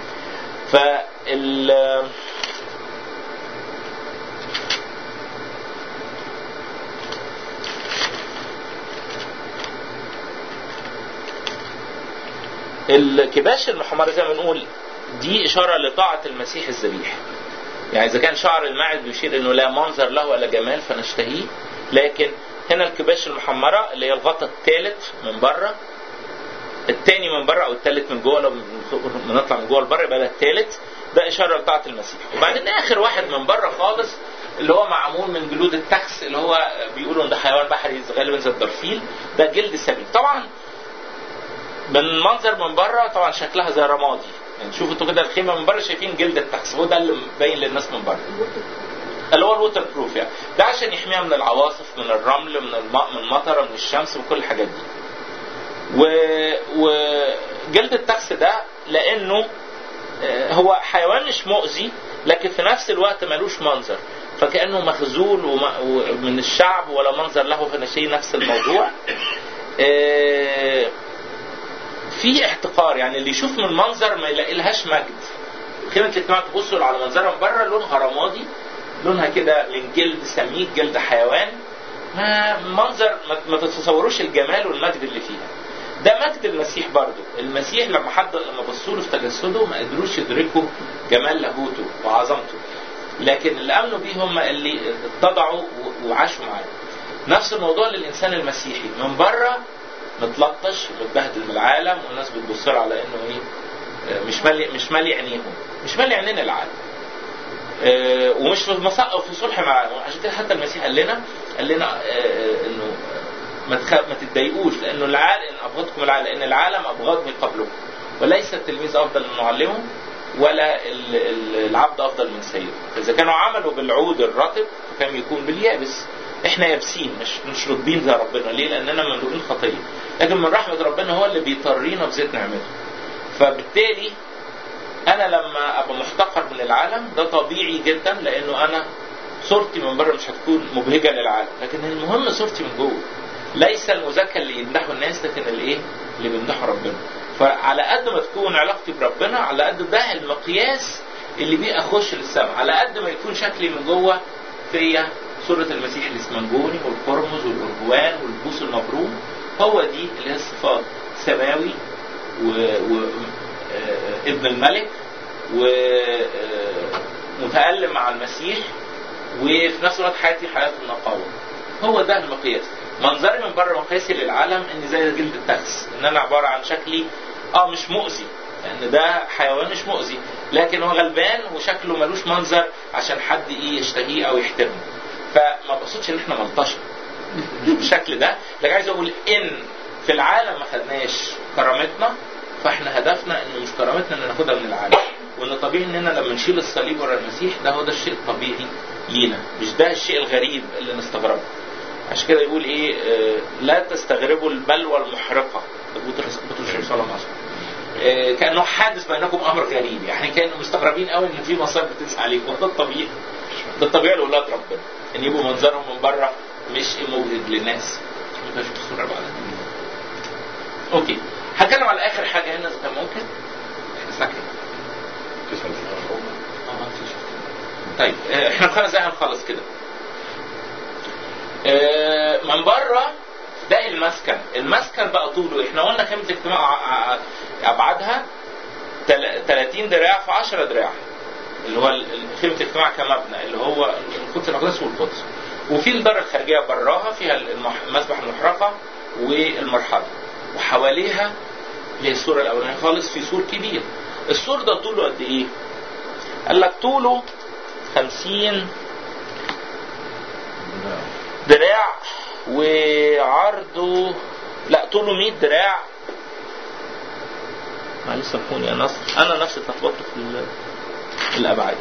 الكباش المحمرة زي ما بنقول دي إشارة لطاعة المسيح الذبيح. يعني إذا كان شعر الماعز بيشير إنه لا منظر له ولا جمال فنشتهيه، لكن هنا الكباش المحمرة اللي هي الغطاء الثالث من بره، الثاني من بره او الثالث من جوه، لو بنطلع من جوه لبره يبقى ده الثالث، ده اشاره لطاعه المسيح. وبعدين اخر واحد من بره خالص اللي هو معمول من جلود التخس، اللي هو بيقولوا ان ده حيوان بحري غالبا زي الدرفيل، ده جلد سمين. طبعا من منظر من بره طبعا شكلها زي رمادي، يعني شوفوا انتوا كده الخيمه من بره شايفين جلد التخس، هو ده اللي باين للناس من بره اللي هو الووتر بروف، يعني ده عشان يحميها من العواصف، من الرمل، من الماء، من المطره، من الشمس، وكل الحاجات دي. وجلد التخس ده لانه هو حيوان مش مؤذي، لكن في نفس الوقت ملوش منظر، فكأنه مخزول من الشعب ولا منظر له، فنشي نفس الموضوع. في احتقار، يعني اللي يشوف من المنظر ما يلاقي لهاش مجد. خيمة الاجتماع تبصوا على منظرها من بره لونها رمادي، لونها كده من جلد سميك، جلد حيوان، منظر ما تتصوروش الجمال والمجد اللي فيها. ده مجد المسيح برضو. المسيح لما بصوا له في تجسده ما قدروش يدركوا جمال لاهوته وعظمته، لكن اللي امنوا بيه هم اللي اتضعوا وعاشوا معاه. نفس الموضوع للانسان المسيحي، من بره متلطش ومتبهدل من العالم، والناس بتبص له على انه ايه، مش مالي عينيهم، مش مالي عينين العالم، ومش في صلح معاهم. عشان كده حتى المسيح قال لنا انه ما تتضايقوش، لانه العالم ان ابغضكم العالم، لان العالم ابغضني قبلكم، وليس التلميذ افضل من معلمه، ولا العبد افضل من سيده. فاذا كانوا عملوا بالعود الرطب فكان يكون باليابس. احنا يابسين، مش رطبين زي ربنا. ليه؟ لاننا مملوئين خطيه، لكن من رحمه ربنا هو اللي بيطرينا بزيت نعمته. فبالتالي انا لما ابقى محتقر من العالم ده طبيعي جدا، لانه انا صورتي من بره مش هتكون مبهجه للعالم، لكن المهم صورتي من جوه. ليس المزكى اللي يمدحه الناس، لكن اللي بيمدحه ربنا. فعلى قد ما تكون علاقتي بربنا، على قد ده المقياس اللي بيه اخش للسماء. على قد ما يكون شكلي من جوه فيا صورة المسيح الاسمنجوني والقرمز والأرجوان والبوس المبروم، هو دي اللي هي الصفات سماوي وابن الملك ومتألم مع المسيح، وفي نفس الوقت حياتي حياة النقاوة. هو ده المقياس. منظري من بره مقياسي للعالم اني زي جلد التخس، ان انا عبارة عن شكلي مش مؤذي، لان ده حيوان مش مؤذي، لكن هو غلبان وشكله ملوش منظر عشان حد يشتهيه او يحترمه. فما بقصدش ان احنا ملطشه مش بالشكل ده، لكن عايز اقول ان في العالم ما خدناش كرامتنا، فاحنا هدفنا ان مش كرامتنا ان ناخدها من العالم، وان طبيعي اننا لما نشيل الصليب ورا المسيح ده هو ده الشيء الطبيعي لينا، مش ده الشيء الغريب اللي نستغربه. عشان كده يقول لا تستغربوا البلوى المحرقه، بطرس صلى الله عليه وسلم، كانه حادث بينكم امر غريب، يعني كانوا مستغربين قوي ان في مصائب بتنزل عليكم. ده الطبيعي، ده الطبيعي لاولاد ربنا، ان يبقوا منظرهم من بره مش مبهج للناس. ممكن اشوف الصوره بعدها. اوكي، هتكلم على اخر حاجه هنا اذا كان ممكن. احنا ساكتين. طيب احنا في 5 دقايق هنخلص كده. من بره ده المسكن بقى طوله، احنا قلنا خيمه الاجتماع ابعادها 30 دراع في 10 دراع، اللي هو خيمه الاجتماع كمبنى، اللي هو القدس الاقداس والقدس. وفي الدار الخارجيه براها فيها المسبح المحرقه والمرحاض، وحواليها اللي هي السور الاولانيه خالص في سور كبير. السور ده طوله قد ايه؟ قال لك طوله 50 دراع، وعرضه طوله 100 دراع. معلش سامحوني انا نفسي اتلخبطت في الابعاد.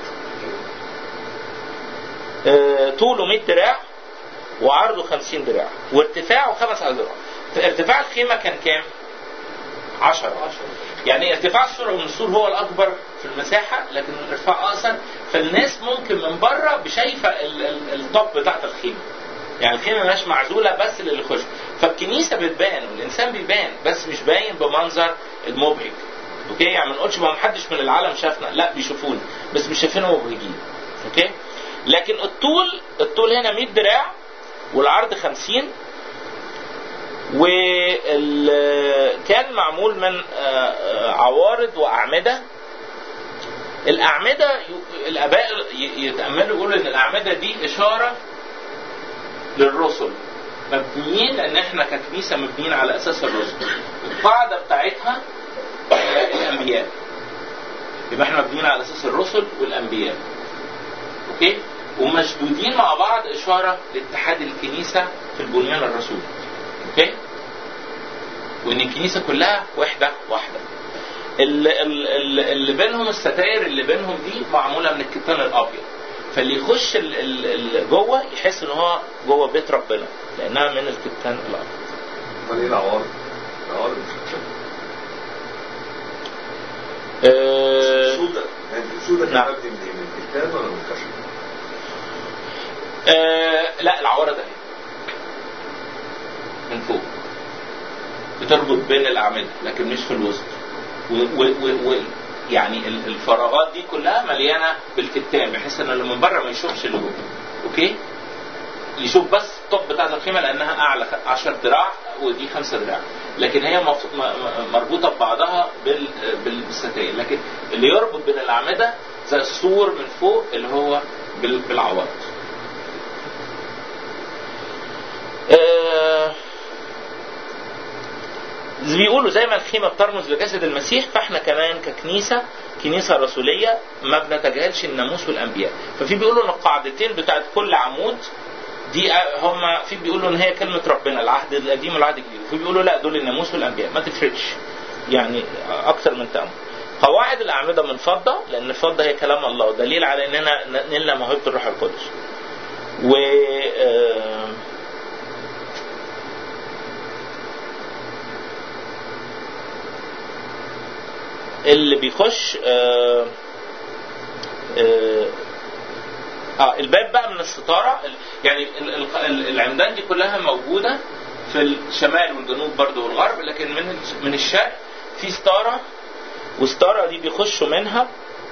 طوله 100 دراع وعرضه 50 دراع وارتفاعه 5 أذرع. ارتفاع الخيمه كان كام؟ 10. يعني ارتفاع السور من السور هو الاكبر في المساحه، لكن الارتفاع اقصر، فالناس ممكن من بره شايفه الطب بتاعت الخيمه. يعني الخيمه مش معزوله بس للي يخش، فالكنيسه بتبان والانسان بيبان، بس مش باين بمنظر المبهج. اوكي، يعني ما نقولش ما حدش من العالم شافنا، لا بيشوفونا بس مش شايفيننا مبهجين. اوكي، لكن الطول هنا 100 دراع والعرض 50، وكان معمول من عوارض وأعمدة. الأعمدة الآباء يتأملوا يقولوا إن الأعمدة دي إشارة للرسل، مبنيين لأن إحنا ككنيسة مبنيين على أساس الرسل. القاعدة بتاعتها الأنبياء، يبقى إحنا مبنيين على أساس الرسل والأنبياء. أوكي، ومشدودين مع بعض إشارة لاتحاد الكنيسة في البنيان الرسولي. اوكي، وان الكنيسه كلها وحده واحده. اللي بينهم الستائر اللي بينهم دي معموله من الكتان الابيض، فاللي يخش جوه يحس ان هو جوه بيت ربنا لانها من الكتان الابيض. امال ايه العوارض؟ العوارض مش هتشوف. السودة كانت نعم. مبني من الكتان ولا من الخشب؟ لا العوارض اهي من فوق بتربط بين الاعمده لكن مش في الوسط، يعني الفراغات دي كلها مليانه بالكتان بحيث ان اللي من بره ما يشوفش اللي جوه. اوكي، يشوف بس الطب بتاعت الخيمه لانها اعلى 10 ذراع ودي 5 ذراع، لكن هي مربوطه ببعضها بالستائر، لكن اللي يربط بين الاعمده زي السور من فوق اللي هو بالعوارض. بيقولوا زي ما الخيمه بترمز لجسد المسيح، فاحنا كمان كنيسه رسوليه ما بنتجاهلش الناموس والانبياء. ففي بيقولوا ان القاعدتين بتاعت كل عمود دي هم في بيقولوا ان هي كلمه ربنا العهد القديم والعهد الجديد، وفي بيقولوا لا دول الناموس والانبياء، ما تفرقش يعني اكثر من تأمل. قواعد الاعمده من فضه لان الفضه هي كلام الله، دليل على اننا نلنا موهبه الروح القدس. و اللي بيخش الباب بقى من الستاره، يعني العمدان دي كلها موجوده في الشمال والجنوب برضو والغرب، لكن من الشرق في ستاره، والستاره دي بيخشوا منها.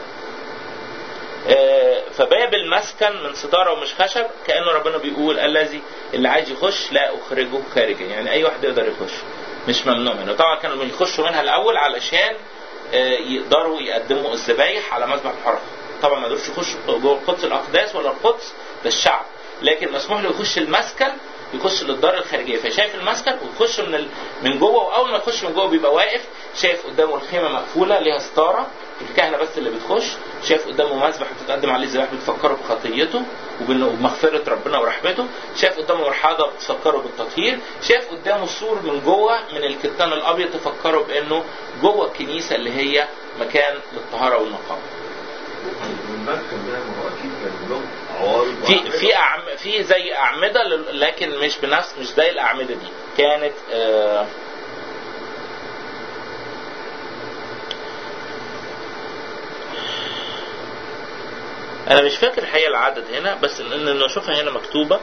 فباب المسكن من ستاره ومش خشب، كانه ربنا بيقول الذي اللي عايز يخش لا اخرجه خارجا، يعني اي واحد يقدر يخش مش ممنوع منه. طبعا كانوا يخشوا منها الاول علشان يقدروا يقدموا الذبايح على مذبح الحرقه. طبعا ما يقدرش يخش جوه القدس الاقداس ولا القدس ده الشعب، لكن مسموح له يخش المسكن، يخش للدار الخارجيه، فشايف المسكن ويخش من جوه. واول ما يخش من جوه بيبقى واقف شايف قدامه الخيمه مقفوله ليها ستاره، الكهنه بس اللي بتخش، شايف قدامه مذبح بتتقدم عليه الذبائح بتفكره بخطيته وبمغفره ربنا ورحمته، شايف قدامه مرحاضه بتفكره بالتطهير، شايف قدامه سور من جوه من الكتان الابيض تفكره بانه جوه الكنيسه اللي هي مكان للطهاره والنقاوه. المسكن ده هو اكيد كان له عوارض في زي اعمده لكن مش زي الاعمده دي كانت انا مش فاكر الحقيقه العدد هنا، بس ان نشوفها هنا مكتوبه.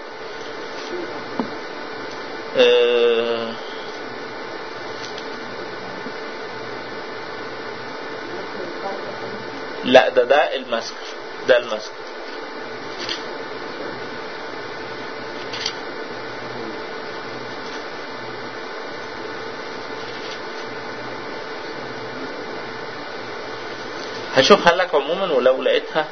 لا ده المسكن، ده المسكن. هشوفها لك عموما ولو لقيتها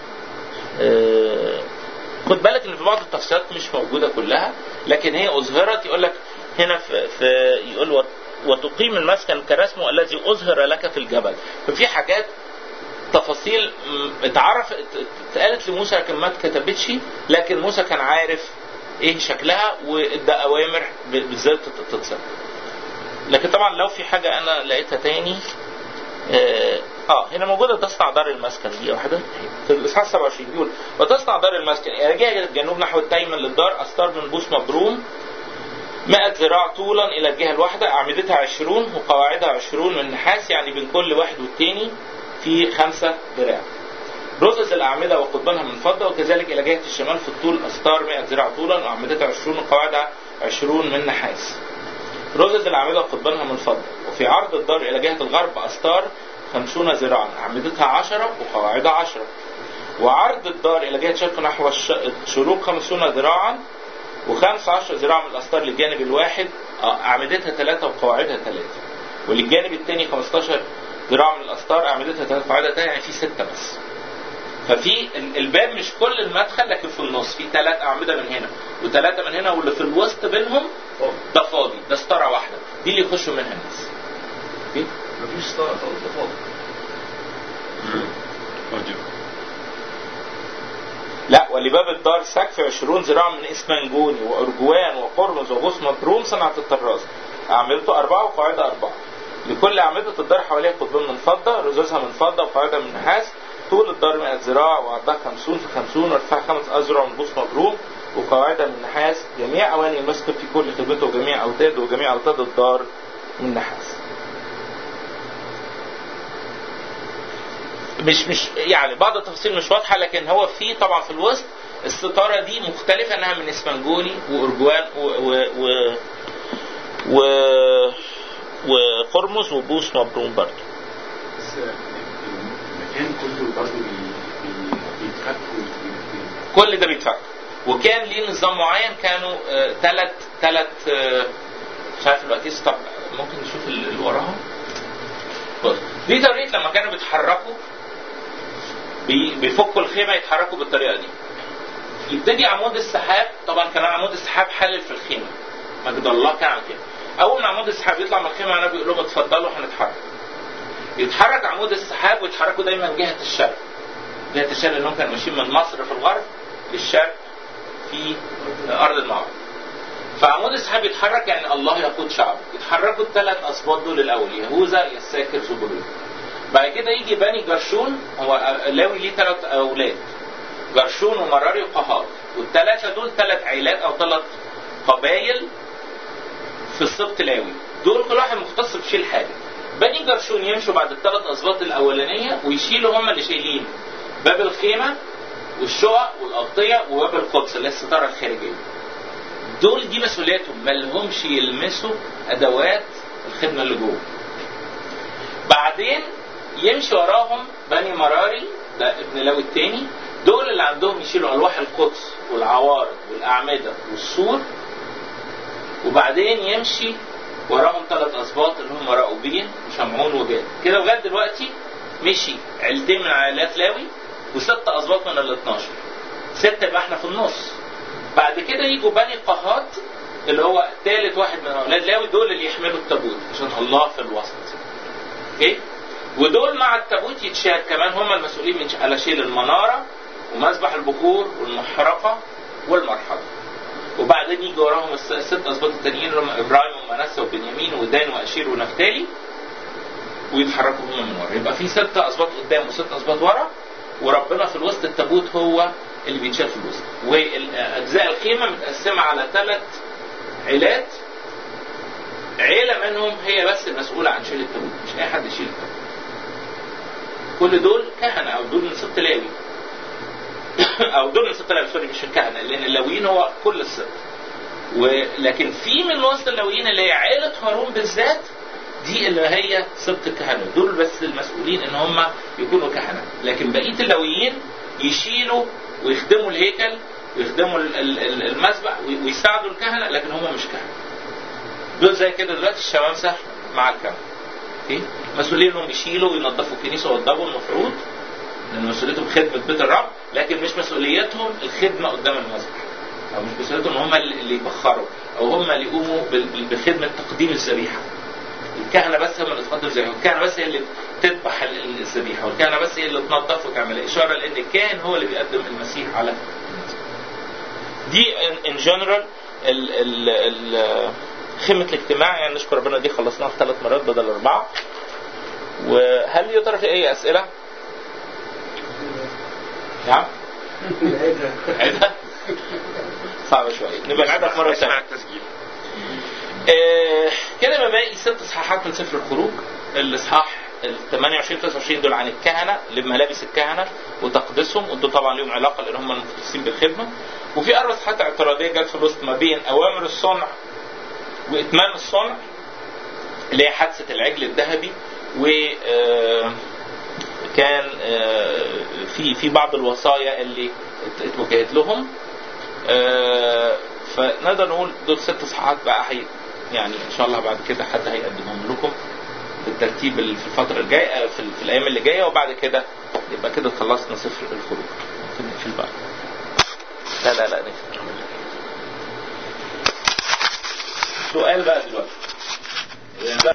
خد بالك ان في بعض التفسيرات مش موجوده كلها، لكن هي اظهرت. يقول لك هنا في يقول وتقيم المسكن كرسمه الذي اظهر لك في الجبل. ففي حاجات تفاصيل اتقالت لموسى لكن ما اتكتبتش، لكن موسى كان عارف ايه شكلها وادى اوامر بالذات تتصل. لكن طبعا لو في حاجه انا لقيتها تاني هنا موجوده تصنع دار المسكن دي واحده في الاصحاح 27 بيقول وتصنع دار المسكن رجع الجنوب نحو التيمن للدار استار من بوس مبروم 100 ذراع طولا الى الجهه الواحده، اعمدتها 20 وقواعدها 20 من نحاس، يعني بين كل واحد والتاني في 5 ذراع. رصص الاعمده وقضبانها من فضه، وكذلك الى جهه الشمال في الطول استار 100 ذراع طولا واعمدتها 20 وقواعدها 20 من نحاس. رصص الاعمده وقضبانها من فضه. وفي عرض الدار الى جهه الغرب استار 50 ذراعا، اعمدتها 10 وقواعدها 10. وعرض الدار الى جهه الشرق نحو الشروق 50 ذراعا و15 ذراع من الاستار للجانب الواحد، اعمدتها 3 وقواعدها 3. وللجانب الثاني 15 ذراع من الاستار، اعمدتها 3 وقواعدها 3، يعني في 6 بس. ففي الباب مش كل المدخل، لكن في النص في 3 اعمده من هنا و3 من هنا، واللي في الوسط بينهم ده فاضي، ده ستاره واحده دي اللي يخشوا منها الناس. مفيش ستاره خالص، ده فاضي. لا، ولباب الدار سقف 20 ذراع من اسمنجوني وارجوان وقرمز وغصن مبروم صنعة الطراز، أعمدته 4 وقواعدها 4. لكل أعمدة الدار حواليها قضبان من فضة، رذوذها من فضة وقواعدها من نحاس. طول الدار 100 ذراع وعرضها 50 في 50 وارتفاعها 5 أذرع من بوص مبروم وقواعدها من نحاس. جميع أواني المسكب في كل خدمته وجميع أوتاده وجميع أوتاد الدار من نحاس. مش يعني بعض التفاصيل مش واضحة، لكن هو في طبعا في الوسط الستارة دي مختلفة انها من اسفنجوني وارجوان وقرمز وبوص مبروم برضه. بس المكان كله برضه بيتفك كل ده بيتفك. وكان ليه نظام معين، كانوا ثلاث مش عارف دلوقتي. طب ممكن نشوف اللي وراها. بص دي طريقة لما كانوا بيتحركوا بيفكوا الخيمة يتحركوا بالطريقة دي. يبتدي عمود السحاب، طبعا كان عمود السحاب حلل في الخيمة، مجد الله كان عن كده. أول ما عمود السحاب يطلع من الخيمة أنا بيقول لهم اتفضلوا هنتحرك. يتحرك عمود السحاب ويتحركوا دايما جهة الشرق. جهة الشرق لأنهم كانوا ماشيين من مصر في الغرب للشرق في أرض المعركة. فعمود السحاب يتحرك يعني الله يقود شعبه. يتحركوا الثلاث أسباط دول الأول، يهوذا يساكر زبولون. بعد كده يجي بني جرشون، هو لاوي ليه 3 أولاد، جرشون ومراري وقهات، والثلاثة دول 3 عائلات أو 3 قبائل في السبط لاوي. دول كل واحد مختص بشيل حاجة. بني جرشون يمشوا بعد ال3 أسباط الأولانية ويشيلوا هم اللي شايلين باب الخيمة والشقق والأغطية وباب القدس اللي هي الستارة الخارجية. دول دي مسؤولياتهم، ما لهمش يلمسوا أدوات الخدمة اللي جوه. بعدين يمشي وراهم بني مراري، ده ابن لاوي الثاني، دول اللي عندهم يشيلوا ألواح القدس والعوارض والأعمدة والسور. وبعدين يمشي وراهم 3 أسباط اللي هم راؤوبين وشمعون وجاد. كده لغاية دلوقتي مشي عيلتين من عائلات لاوي و6 أسباط من ال12. 6 يبقى احنا في النص. بعد كده يجوا بني قهات اللي هو ثالث واحد من أولاد لاوي، دول اللي يحملوا التابوت عشان الله في الوسط. اوكي؟ ودول مع التابوت يتشال كمان، هم المسؤولين من على شيل المنارة ومذبح البخور والمحرقة والمرحلة. وبعدين يجي وراهم ال6 أسباط التانيين اللي هم إبراهيم ومنسى وبنيامين ودان وأشير ونفتالي، ويتحركوا هم من ورا. يبقى في 6 أسباط قدام و6 أسباط ورا، وربنا في الوسط. التابوت هو اللي بيتشال في الوسط. وأجزاء الخيمة متقسمة على 3 عيلات. عيلة منهم هي بس المسؤولة عن شيل التابوت، مش أي حد يشيل التابوت. كل دول كهنة أو دول من سبط لاوي أو دول من سبط لاوي، سوري مش الكهنة، لأن اللاويين هو كل السبط. ولكن في من وسط اللاويين اللي هي عيلة هارون بالذات، دي اللي هي سبط الكهنة، دول بس المسؤولين إن هم يكونوا كهنة. لكن بقية اللاويين يشيلوا ويخدموا الهيكل ويخدموا المذبح ويساعدوا الكهنة، لكن هم مش كهنة. دول زي كده دلوقتي الشمامسة مع الكهنة. مسؤولين انهم يشيلوا وينظفوا الكنيسه ويوضبوا المفروض، لان مسؤوليتهم خدمه بيت الرب، لكن مش مسؤوليتهم الخدمه قدام المذبح، او مش مسؤوليتهم هم اللي يبخروا او هم اللي يقوموا بخدمه تقديم الذبيحه. الكهنه بس هم اللي تقدم الذبيحه، والكهنه بس هي اللي تذبح الذبيحه، والكهنه بس هي اللي تنظف وتعمل اشاره، لان الكاهن هو اللي بيقدم المسيح على المذبح. دي ان جنرال خدمة الاجتماع. يعني نشكر ربنا دي خلصناها في 3 مرات بدل 4. وهل يا ترى في اي اسئله؟ نعم؟ عيدها؟ صعبة شوية، نبقى نعيدها مرة ثانية. كده باقي 6 اصحاحات من سفر الخروج. الاصحاح 28 29 دول عن الكهنة، لملابس الكهنة وتقديسهم، ودول طبعا لهم علاقة لان هم المختصين بالخدمة. وفي 4 اصحاحات اعتراضية جت في الوسط ما بين اوامر الصنع وإتمام الصنع، اللي هي حادثة العجل الذهبي، وكان في بعض الوصايا اللي اتوجهت لهم. فنقدر نقول دول 6 اصحاحات بقى يعني إن شاء الله بعد كده حد هيقدمهم لكم بالترتيب في الفترة الجاية في الأيام اللي جاية، وبعد كده يبقى كده خلصنا سفر الخروج. ممكن نقفل بقى. لا نقفل. سؤال بقى دلوقتي.